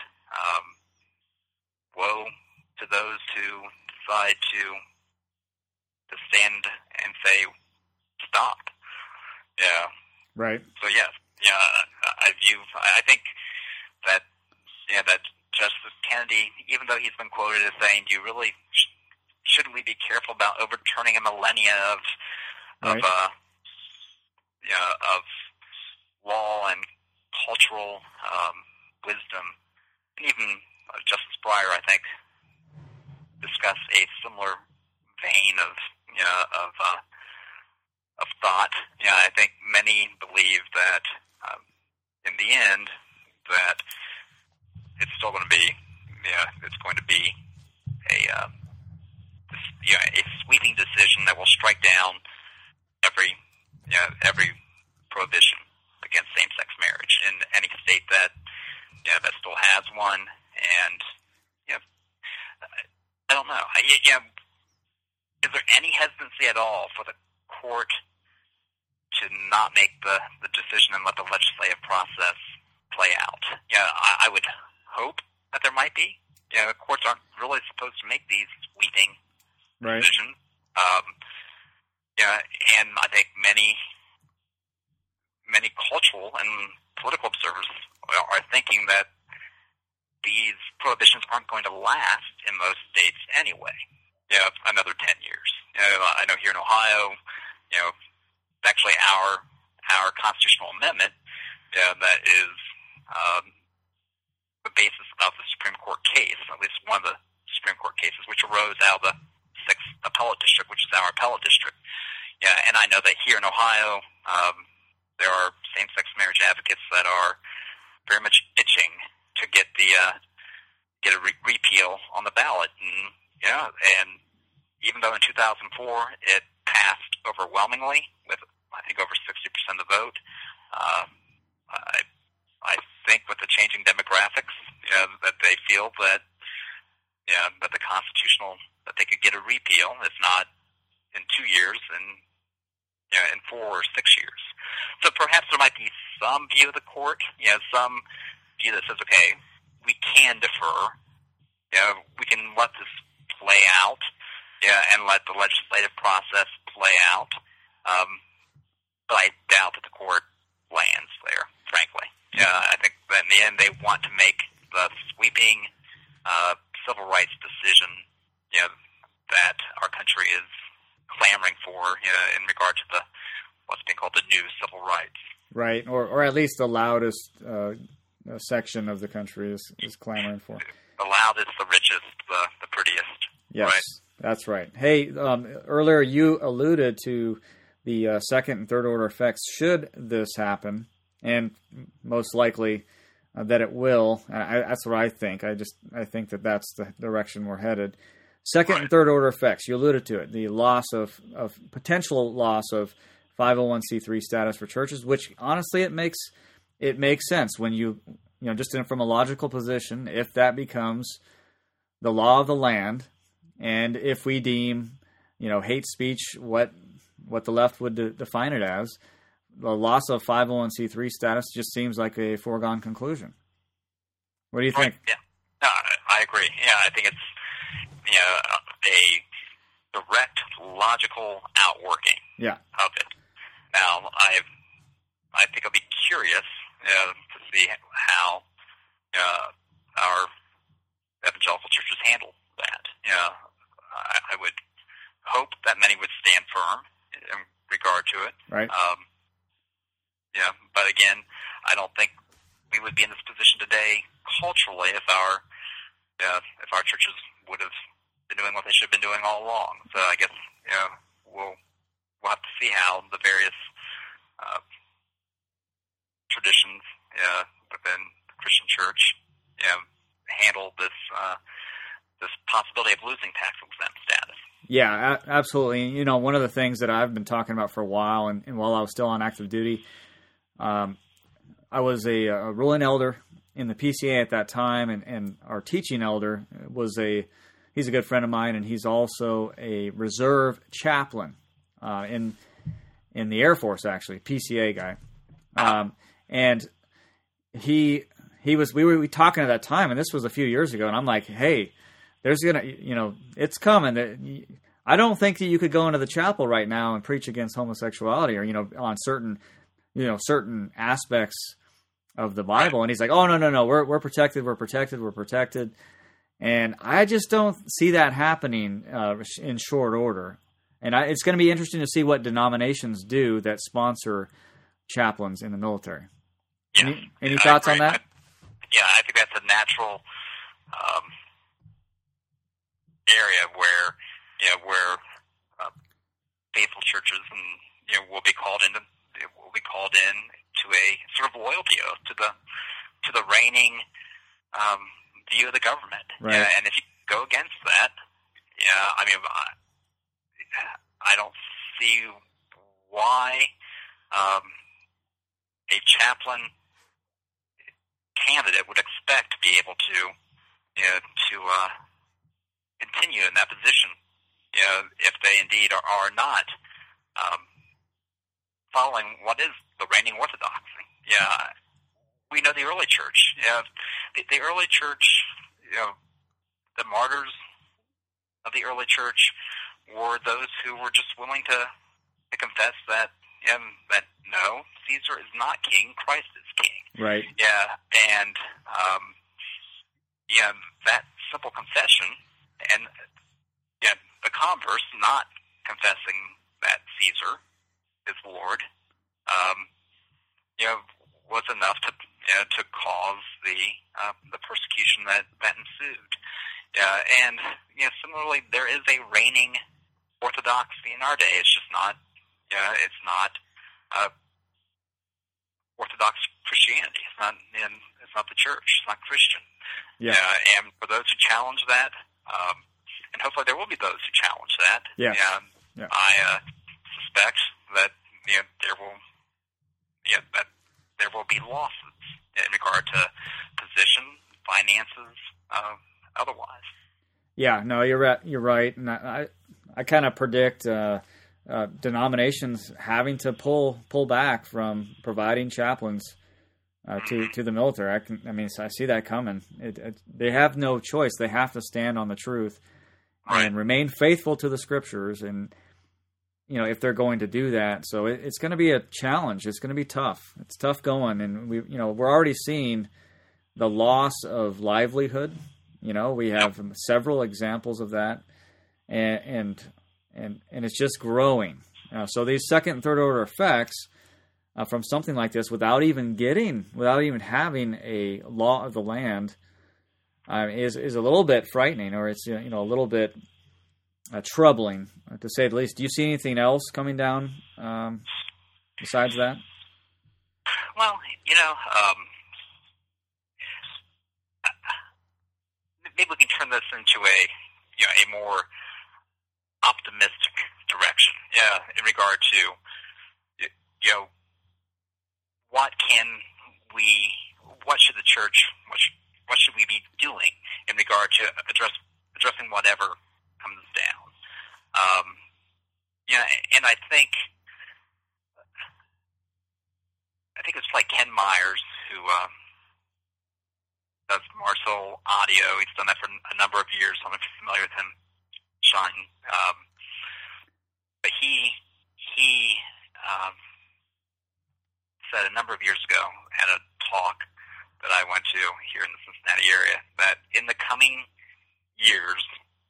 Speaker 2: woe to those who decide to stand and say, stop. Yeah.
Speaker 1: Right.
Speaker 2: So, I think that Justice Kennedy, even though he's been quoted as saying, shouldn't we be careful about overturning a millennia of law and cultural wisdom? And even Justice Breyer, I think, discussed a similar vein of of thought. Yeah, I think many believe that in the end that it's still going to be, it's going to be a a sweeping decision that will strike down every prohibition against same-sex marriage in any state that that still has one. And I don't know. Is there any hesitancy at all for the court to not make the decision and let the legislative process play out? I would hope that there might be. The courts aren't really supposed to make these sweeping decisions. And I think many cultural and political observers are thinking that these prohibitions aren't going to last in most states anyway. Another 10 years. I know here in Ohio, it's actually our constitutional amendment that is the basis of the Supreme Court case, at least one of the Supreme Court cases, which arose out of the 6th Appellate District, which is our appellate district. And I know that here in Ohio, there are same-sex marriage advocates that are very much itching to get a repeal on the ballot. And even though in 2004 it passed overwhelmingly with, I think, over 60% of the vote, I think with the changing demographics, that they feel that that the constitutional, that they could get a repeal, if not in 2 years, and in 4 or 6 years. So perhaps there might be some view of the court, some view that says, okay, we can defer, we can let this play out, and let the legislative process play out. But I doubt that the court lands there, frankly. I think that in the end they want to make the sweeping civil rights decision, that our country is clamoring for, in regard to what's being called the new civil rights.
Speaker 1: Right, or at least the loudest section of the country is clamoring for.
Speaker 2: The loudest, the richest, the prettiest.
Speaker 1: Yes,
Speaker 2: right?
Speaker 1: That's right. Hey, earlier you alluded to the second and third order effects should this happen, and most likely that it will. That's what I think. I think that that's the direction we're headed. Second and third order effects. You alluded to it. The loss of potential loss of 501c3 status for churches, which honestly it makes sense when you just from a logical position. If that becomes the law of the land, and if we deem hate speech what the left would define it as, the loss of 501c3 status just seems like a foregone conclusion. What do you think?
Speaker 2: Yeah, no, I agree. Yeah, I think it's a direct logical outworking of it. Now, I think I'll be curious to see how our evangelical churches handle that. I would hope that many would stand firm in regard to it.
Speaker 1: Right.
Speaker 2: But again, I don't think we would be in this position today culturally if our churches would have been doing what they should have been doing all along. So I guess we'll have to see how the various traditions within the Christian church handle this possibility of losing tax exempt status.
Speaker 1: Yeah, absolutely. One of the things that I've been talking about for a while, and while I was still on active duty, I was a ruling elder in the PCA at that time, and our teaching elder he's a good friend of mine, and he's also a reserve chaplain in the Air Force, actually, PCA guy. And we were talking at that time, and this was a few years ago, and I'm like, hey, there's it's coming. I don't think that you could go into the chapel right now and preach against homosexuality or, on certain aspects of the Bible. And he's like, oh, no, we're protected. And I just don't see that happening in short order. And it's going to be interesting to see what denominations do that sponsor chaplains in the military.
Speaker 2: Yeah.
Speaker 1: Any thoughts on that?
Speaker 2: I think that's a natural area where faithful churches and will be called in to a sort of loyalty oath to the reigning view of the government.
Speaker 1: Right.
Speaker 2: And if you go against that, I mean, I don't see why a chaplain candidate would expect to be able to continue in that position, if they indeed are not following what is the reigning orthodoxy. We know the early church. The early church, the martyrs of the early church were those who were just willing to confess that that no, Caesar is not king, Christ is king.
Speaker 1: Right.
Speaker 2: And that simple confession, and the converse, not confessing that Caesar is Lord, was enough to cause the persecution that ensued. And similarly, there is a reigning orthodoxy in our day. It's just not. It's not Orthodox Christianity. It's not the church. It's not Christian. And for those who challenge that, and hopefully there will be those who challenge that. I suspect that there will be losses in regard to position, finances, otherwise.
Speaker 1: Yeah, no, you're right, and I kind of predict denominations having to pull back from providing chaplains to the military. I see that coming. They have no choice. They have to stand on the truth and remain faithful to the Scriptures, and if they're going to do that. So it's going to be a challenge. It's going to be tough. It's tough going, and we're already seeing the loss of livelihood. We have several examples of that, and it's just growing. So these second and third order effects from something like this, without even having a law of the land, is a little bit frightening, or it's a little bit troubling, to say the least. Do you see anything else coming down besides that?
Speaker 2: Well, maybe we can turn this into a more optimistic direction. In regard to what should the church, what should we be doing in regard to addressing whatever comes down. And I think it's like Ken Myers, who does Marcel Audio. He's done that for a number of years. I don't know if you're familiar with him, Sean. But he said a number of years ago at a talk that I went to here in the Cincinnati area that in the coming years,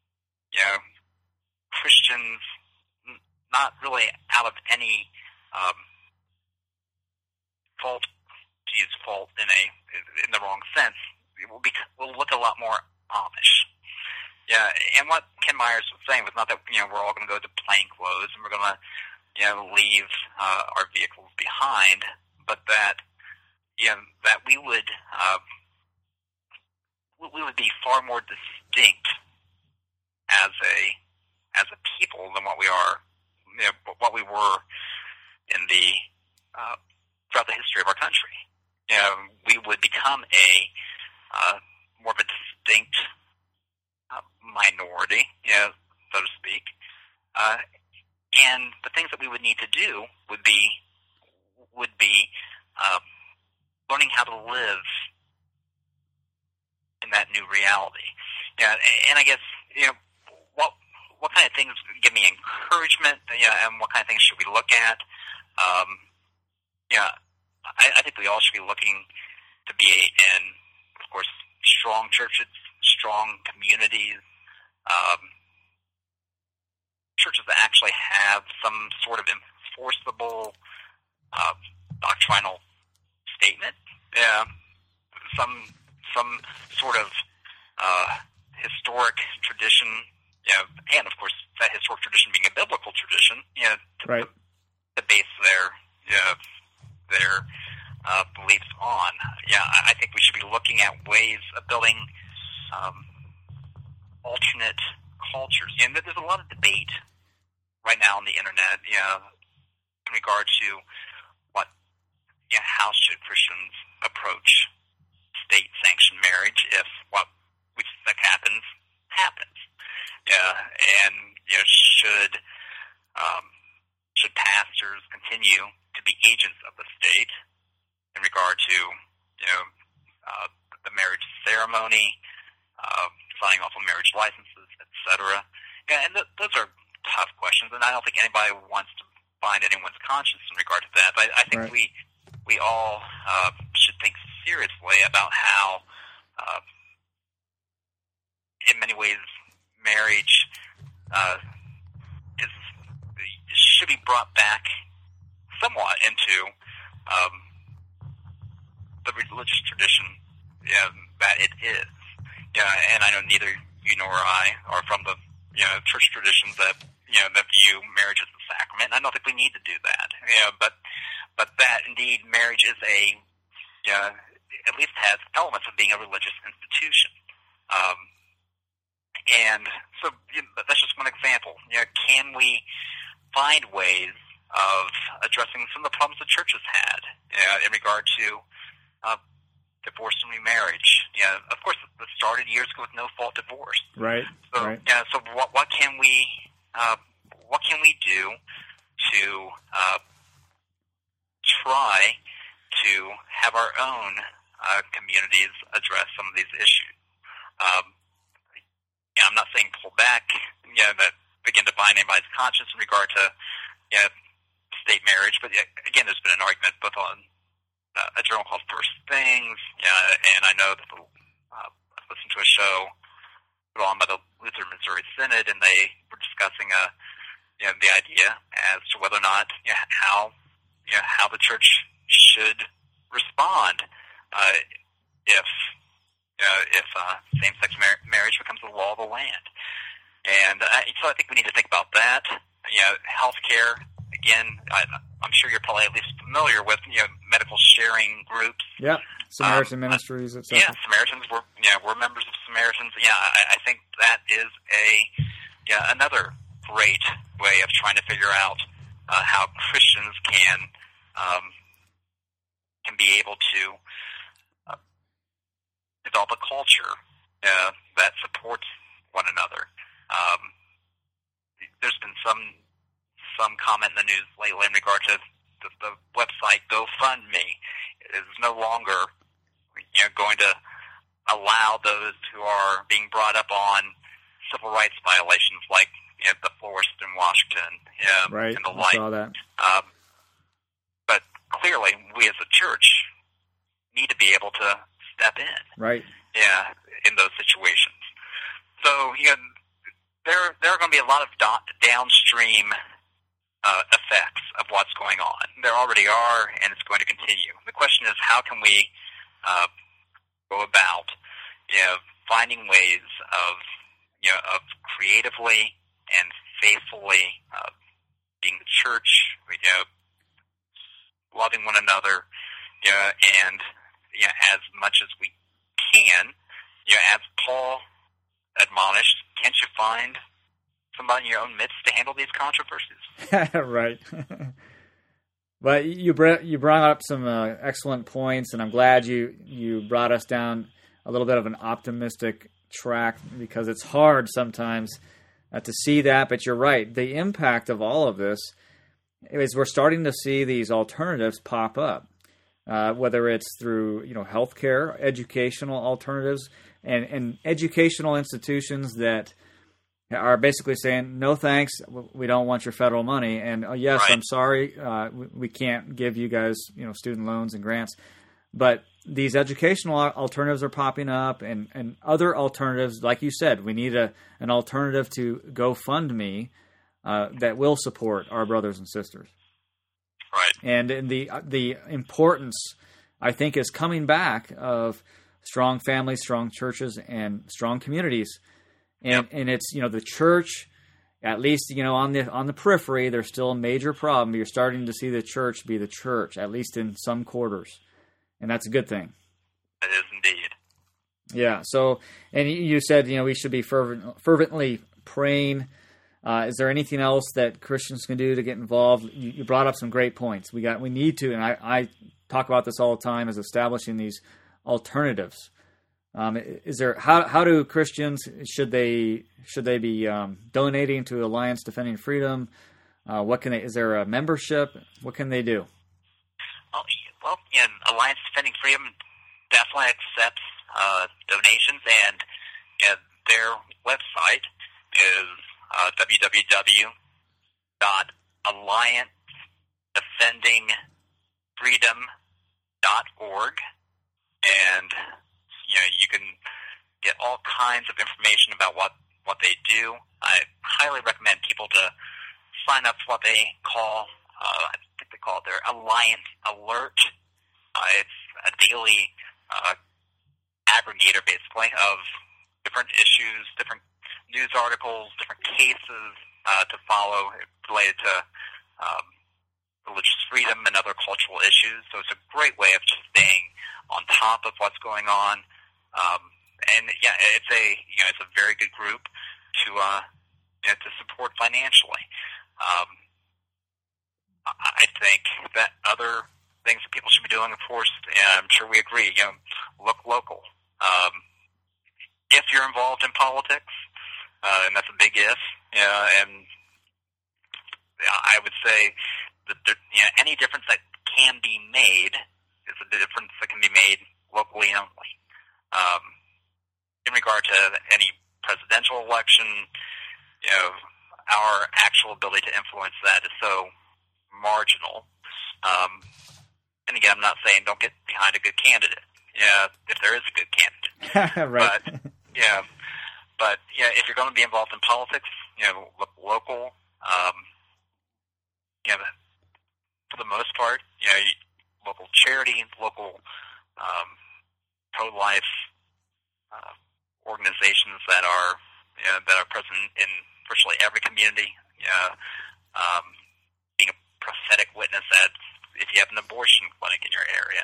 Speaker 2: Christians, not really out of any fault, to use fault in the wrong sense, will look a lot more Amish. And what Ken Myers was saying was not that we're all going to go to plain clothes and we're going to leave our vehicles behind, but that that we would be far more distinct as a people than what we are, what we were in the throughout the history of our country. We would become a more of a distinct minority, so to speak, and the things that we would need to do would be learning how to live in that new reality. And I guess what kind of things give me encouragement, and what kind of things should we look at? I think we all should be looking to be in, of course, strong churches, strong communities, churches that actually have some sort of enforceable doctrinal statement, some sort of historic tradition, and of course that historic tradition being a biblical tradition, to to base their beliefs on. Yeah, I think we should be looking at ways of building alternate cultures. And there's a lot of debate right now on the internet, in regard to how should Christians approach state-sanctioned marriage if what we suspect happens. Yeah, and should pastors continue to be agents of the state in regard to the marriage ceremony, signing off on marriage licenses, etc. Yeah, and those are tough questions, and I don't think anybody wants to bind anyone's conscience in regard to that. But I think we all should think seriously about how, in many ways, marriage should be brought back somewhat into the religious tradition that it is. Yeah, and I know neither you nor I are from the church traditions that that view marriage as a sacrament. I don't think we need to do that. But that indeed marriage is at least has elements of being a religious institution. And so that's just one example. Can we find ways of addressing some of the problems the church has had in regard to divorce and remarriage? Of course, the started years ago with no-fault divorce.
Speaker 3: Right.
Speaker 2: So
Speaker 3: right.
Speaker 2: So what can we do to try to have our own communities address some of these issues? I'm not saying pull back, that begin to bind anybody's conscience in regard to state marriage, but again, there's been an argument both on a journal called First Things, and I know that I listened to a show put on by the Lutheran Missouri Synod, and they were discussing the idea as to whether or not how the church should respond if same-sex marriage becomes the law of the land. And so I think we need to think about that. Healthcare, again, I'm sure you're probably at least familiar with medical sharing groups.
Speaker 3: Yeah, Samaritan Ministries, etc.
Speaker 2: Yeah, Samaritans. We're members of Samaritans. I think that is another great way of trying to figure out how Christians can be able to develop a culture that supports one another. There's been some comment in the news lately in regard to the website GoFundMe. It is no longer going to allow those who are being brought up on civil rights violations like the florist in Washington and the like.
Speaker 3: I saw that.
Speaker 2: But clearly, we as a church need to be able to step in.
Speaker 3: Right.
Speaker 2: In those situations. So there are going to be a lot of downstream effects of what's going on. There already are, and it's going to continue. The question is, how can we go about finding ways of creatively and faithfully being the church, loving one another, and as much as we can, as Paul admonished, can't you find somebody in your own midst to handle these controversies?
Speaker 3: Right. But you brought up some excellent points, and I'm glad you brought us down a little bit of an optimistic track, because it's hard sometimes to see that. But you're right. The impact of all of this is we're starting to see these alternatives pop up, whether it's through healthcare, educational alternatives, and educational institutions that are basically saying, no thanks, we don't want your federal money, and yes,
Speaker 2: right.
Speaker 3: I'm sorry, we can't give you guys student loans and grants. But these educational alternatives are popping up, and other alternatives, like you said, we need an alternative to GoFundMe that will support our brothers and sisters.
Speaker 2: Right.
Speaker 3: And the importance, I think, is coming back of strong families, strong churches, and strong communities. And it's, the church, at least, on the periphery, there's still a major problem. You're starting to see the church be the church, at least in some quarters. And that's a good thing.
Speaker 2: It is indeed.
Speaker 3: Yeah. So, and you said, we should be fervently praying. Is there anything else that Christians can do to get involved? You brought up some great points. We need to, and I talk about this all the time, is establishing these alternatives. Is there how do Christians should they be donating to Alliance Defending Freedom? Is there a membership? What can they do?
Speaker 2: Well, Alliance Defending Freedom definitely accepts donations, and their website is www.alliancedefendingfreedom.org, and you can get all kinds of information about what they do. I highly recommend people to sign up for what they call, I think they call it their Alliance Alert. It's a daily aggregator, basically, of different issues, different news articles, different cases to follow related to religious freedom and other cultural issues. So it's a great way of just staying on top of what's going on. It's a very good group to support financially. I think that other things that people should be doing, of course, I'm sure we agree, look local. If you're involved in politics, and that's a big if, and I would say that any difference that can be made is a difference that can be made locally only. In regard to any presidential election, our actual ability to influence that is so marginal. And again, I'm not saying don't get behind a good candidate. If there is a good candidate.
Speaker 3: Right.
Speaker 2: But if you're going to be involved in politics, look local. For the most part, local charities, local pro-life organizations that are present in virtually every community. Being a prophetic witness at if you have an abortion clinic in your area,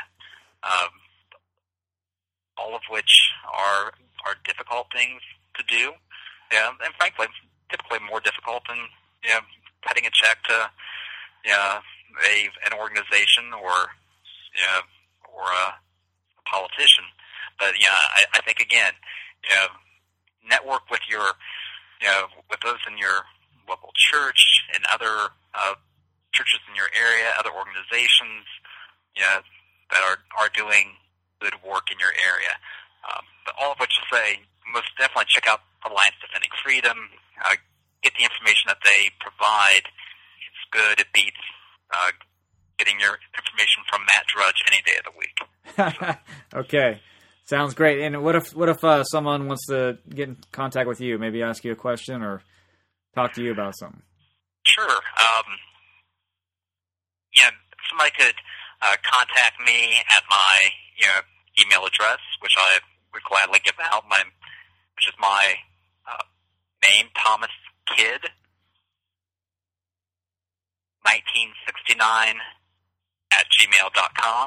Speaker 2: all of which are difficult things to do. And frankly, typically more difficult than cutting a check to an organization or a politician. But I think again, network with with those in your local church and other churches in your area, other organizations that are doing good work in your area. But all of which to say, most definitely check out Alliance Defending Freedom. Get the information that they provide. It's good. It beats getting your information from Matt Drudge any day of the week.
Speaker 3: Okay. Sounds great. And what if someone wants to get in contact with you, maybe ask you a question or talk to you about something?
Speaker 2: Sure. Somebody could contact me at my email address, which I would gladly give out, which is my name, Thomas Kidd, 1969 at gmail.com.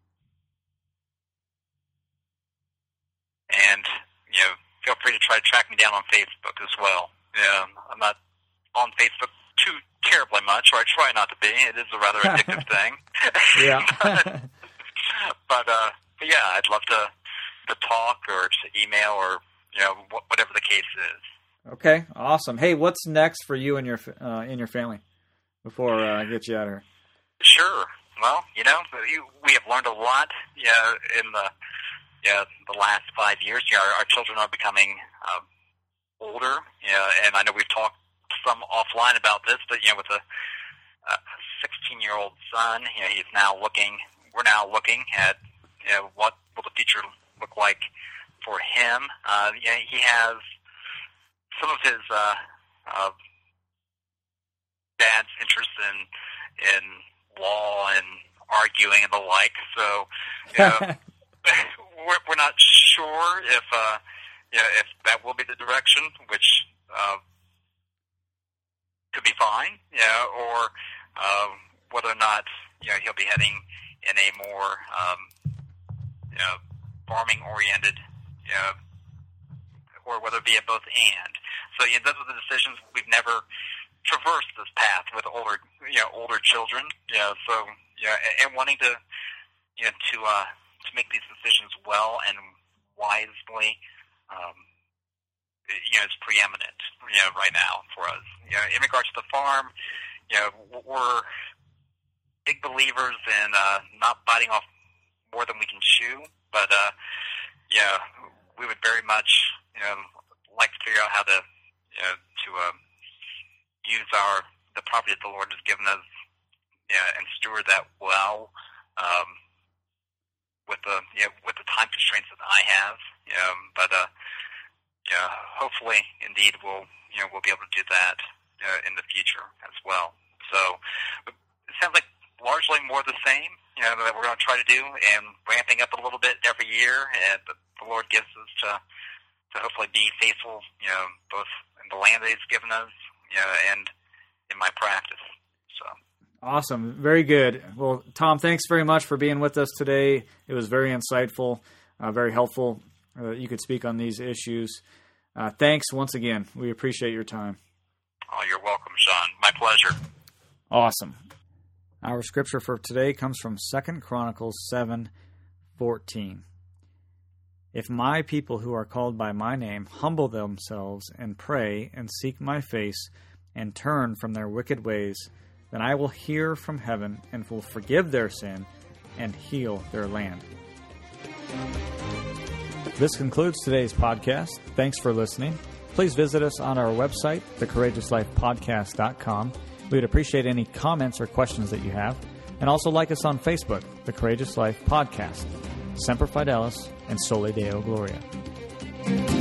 Speaker 2: And, feel free to try to track me down on Facebook as well. I'm not on Facebook too terribly much, or I try not to be. It is a rather addictive thing.
Speaker 3: Yeah.
Speaker 2: but I'd love to talk or to email or, whatever the case is.
Speaker 3: Okay, awesome. Hey, what's next for you and your family before I get you out of here?
Speaker 2: Sure. Well, we have learned a lot, in the last 5 years. Our children are becoming older, and I know we've talked some offline about this, but with a 16-year-old son, we're now looking at what will the future look like for him. He has some of his dad's interest in law and arguing and the like, so we're not sure if that will be the direction, which could be fine, or whether or not he'll be heading in a more farming-oriented, or whether it be a both and. So those are the decisions. We've never traversed this path with older children. So and wanting to make these decisions well and wisely. It's preeminent, right now for us. In regards to the farm, we're big believers in not biting off more than we can chew, but we would very much, like to figure out how to use the property that the Lord has given us, and steward that well, with the time constraints that I have, but hopefully, indeed, we'll be able to do that in the future as well. So it sounds like largely more the same, that we're going to try to do, and ramping up a little bit every year, and the Lord gives us to hopefully be faithful, both in the land that He's given us, and in my practice. So.
Speaker 3: Awesome. Very good. Well, Tom, thanks very much for being with us today. It was very insightful, very helpful. You could speak on these issues. Thanks once again. We appreciate your time.
Speaker 2: Oh, you're welcome, Sean. My pleasure.
Speaker 3: Awesome. Our scripture for today comes from 2 Chronicles 7:14. If my people who are called by my name humble themselves and pray and seek my face and turn from their wicked ways, then I will hear from heaven and will forgive their sin and heal their land. This concludes today's podcast. Thanks for listening. Please visit us on our website, thecourageouslifepodcast.com. We would appreciate any comments or questions that you have. And also like us on Facebook, The Courageous Life Podcast. Semper Fidelis and Soli Deo Gloria.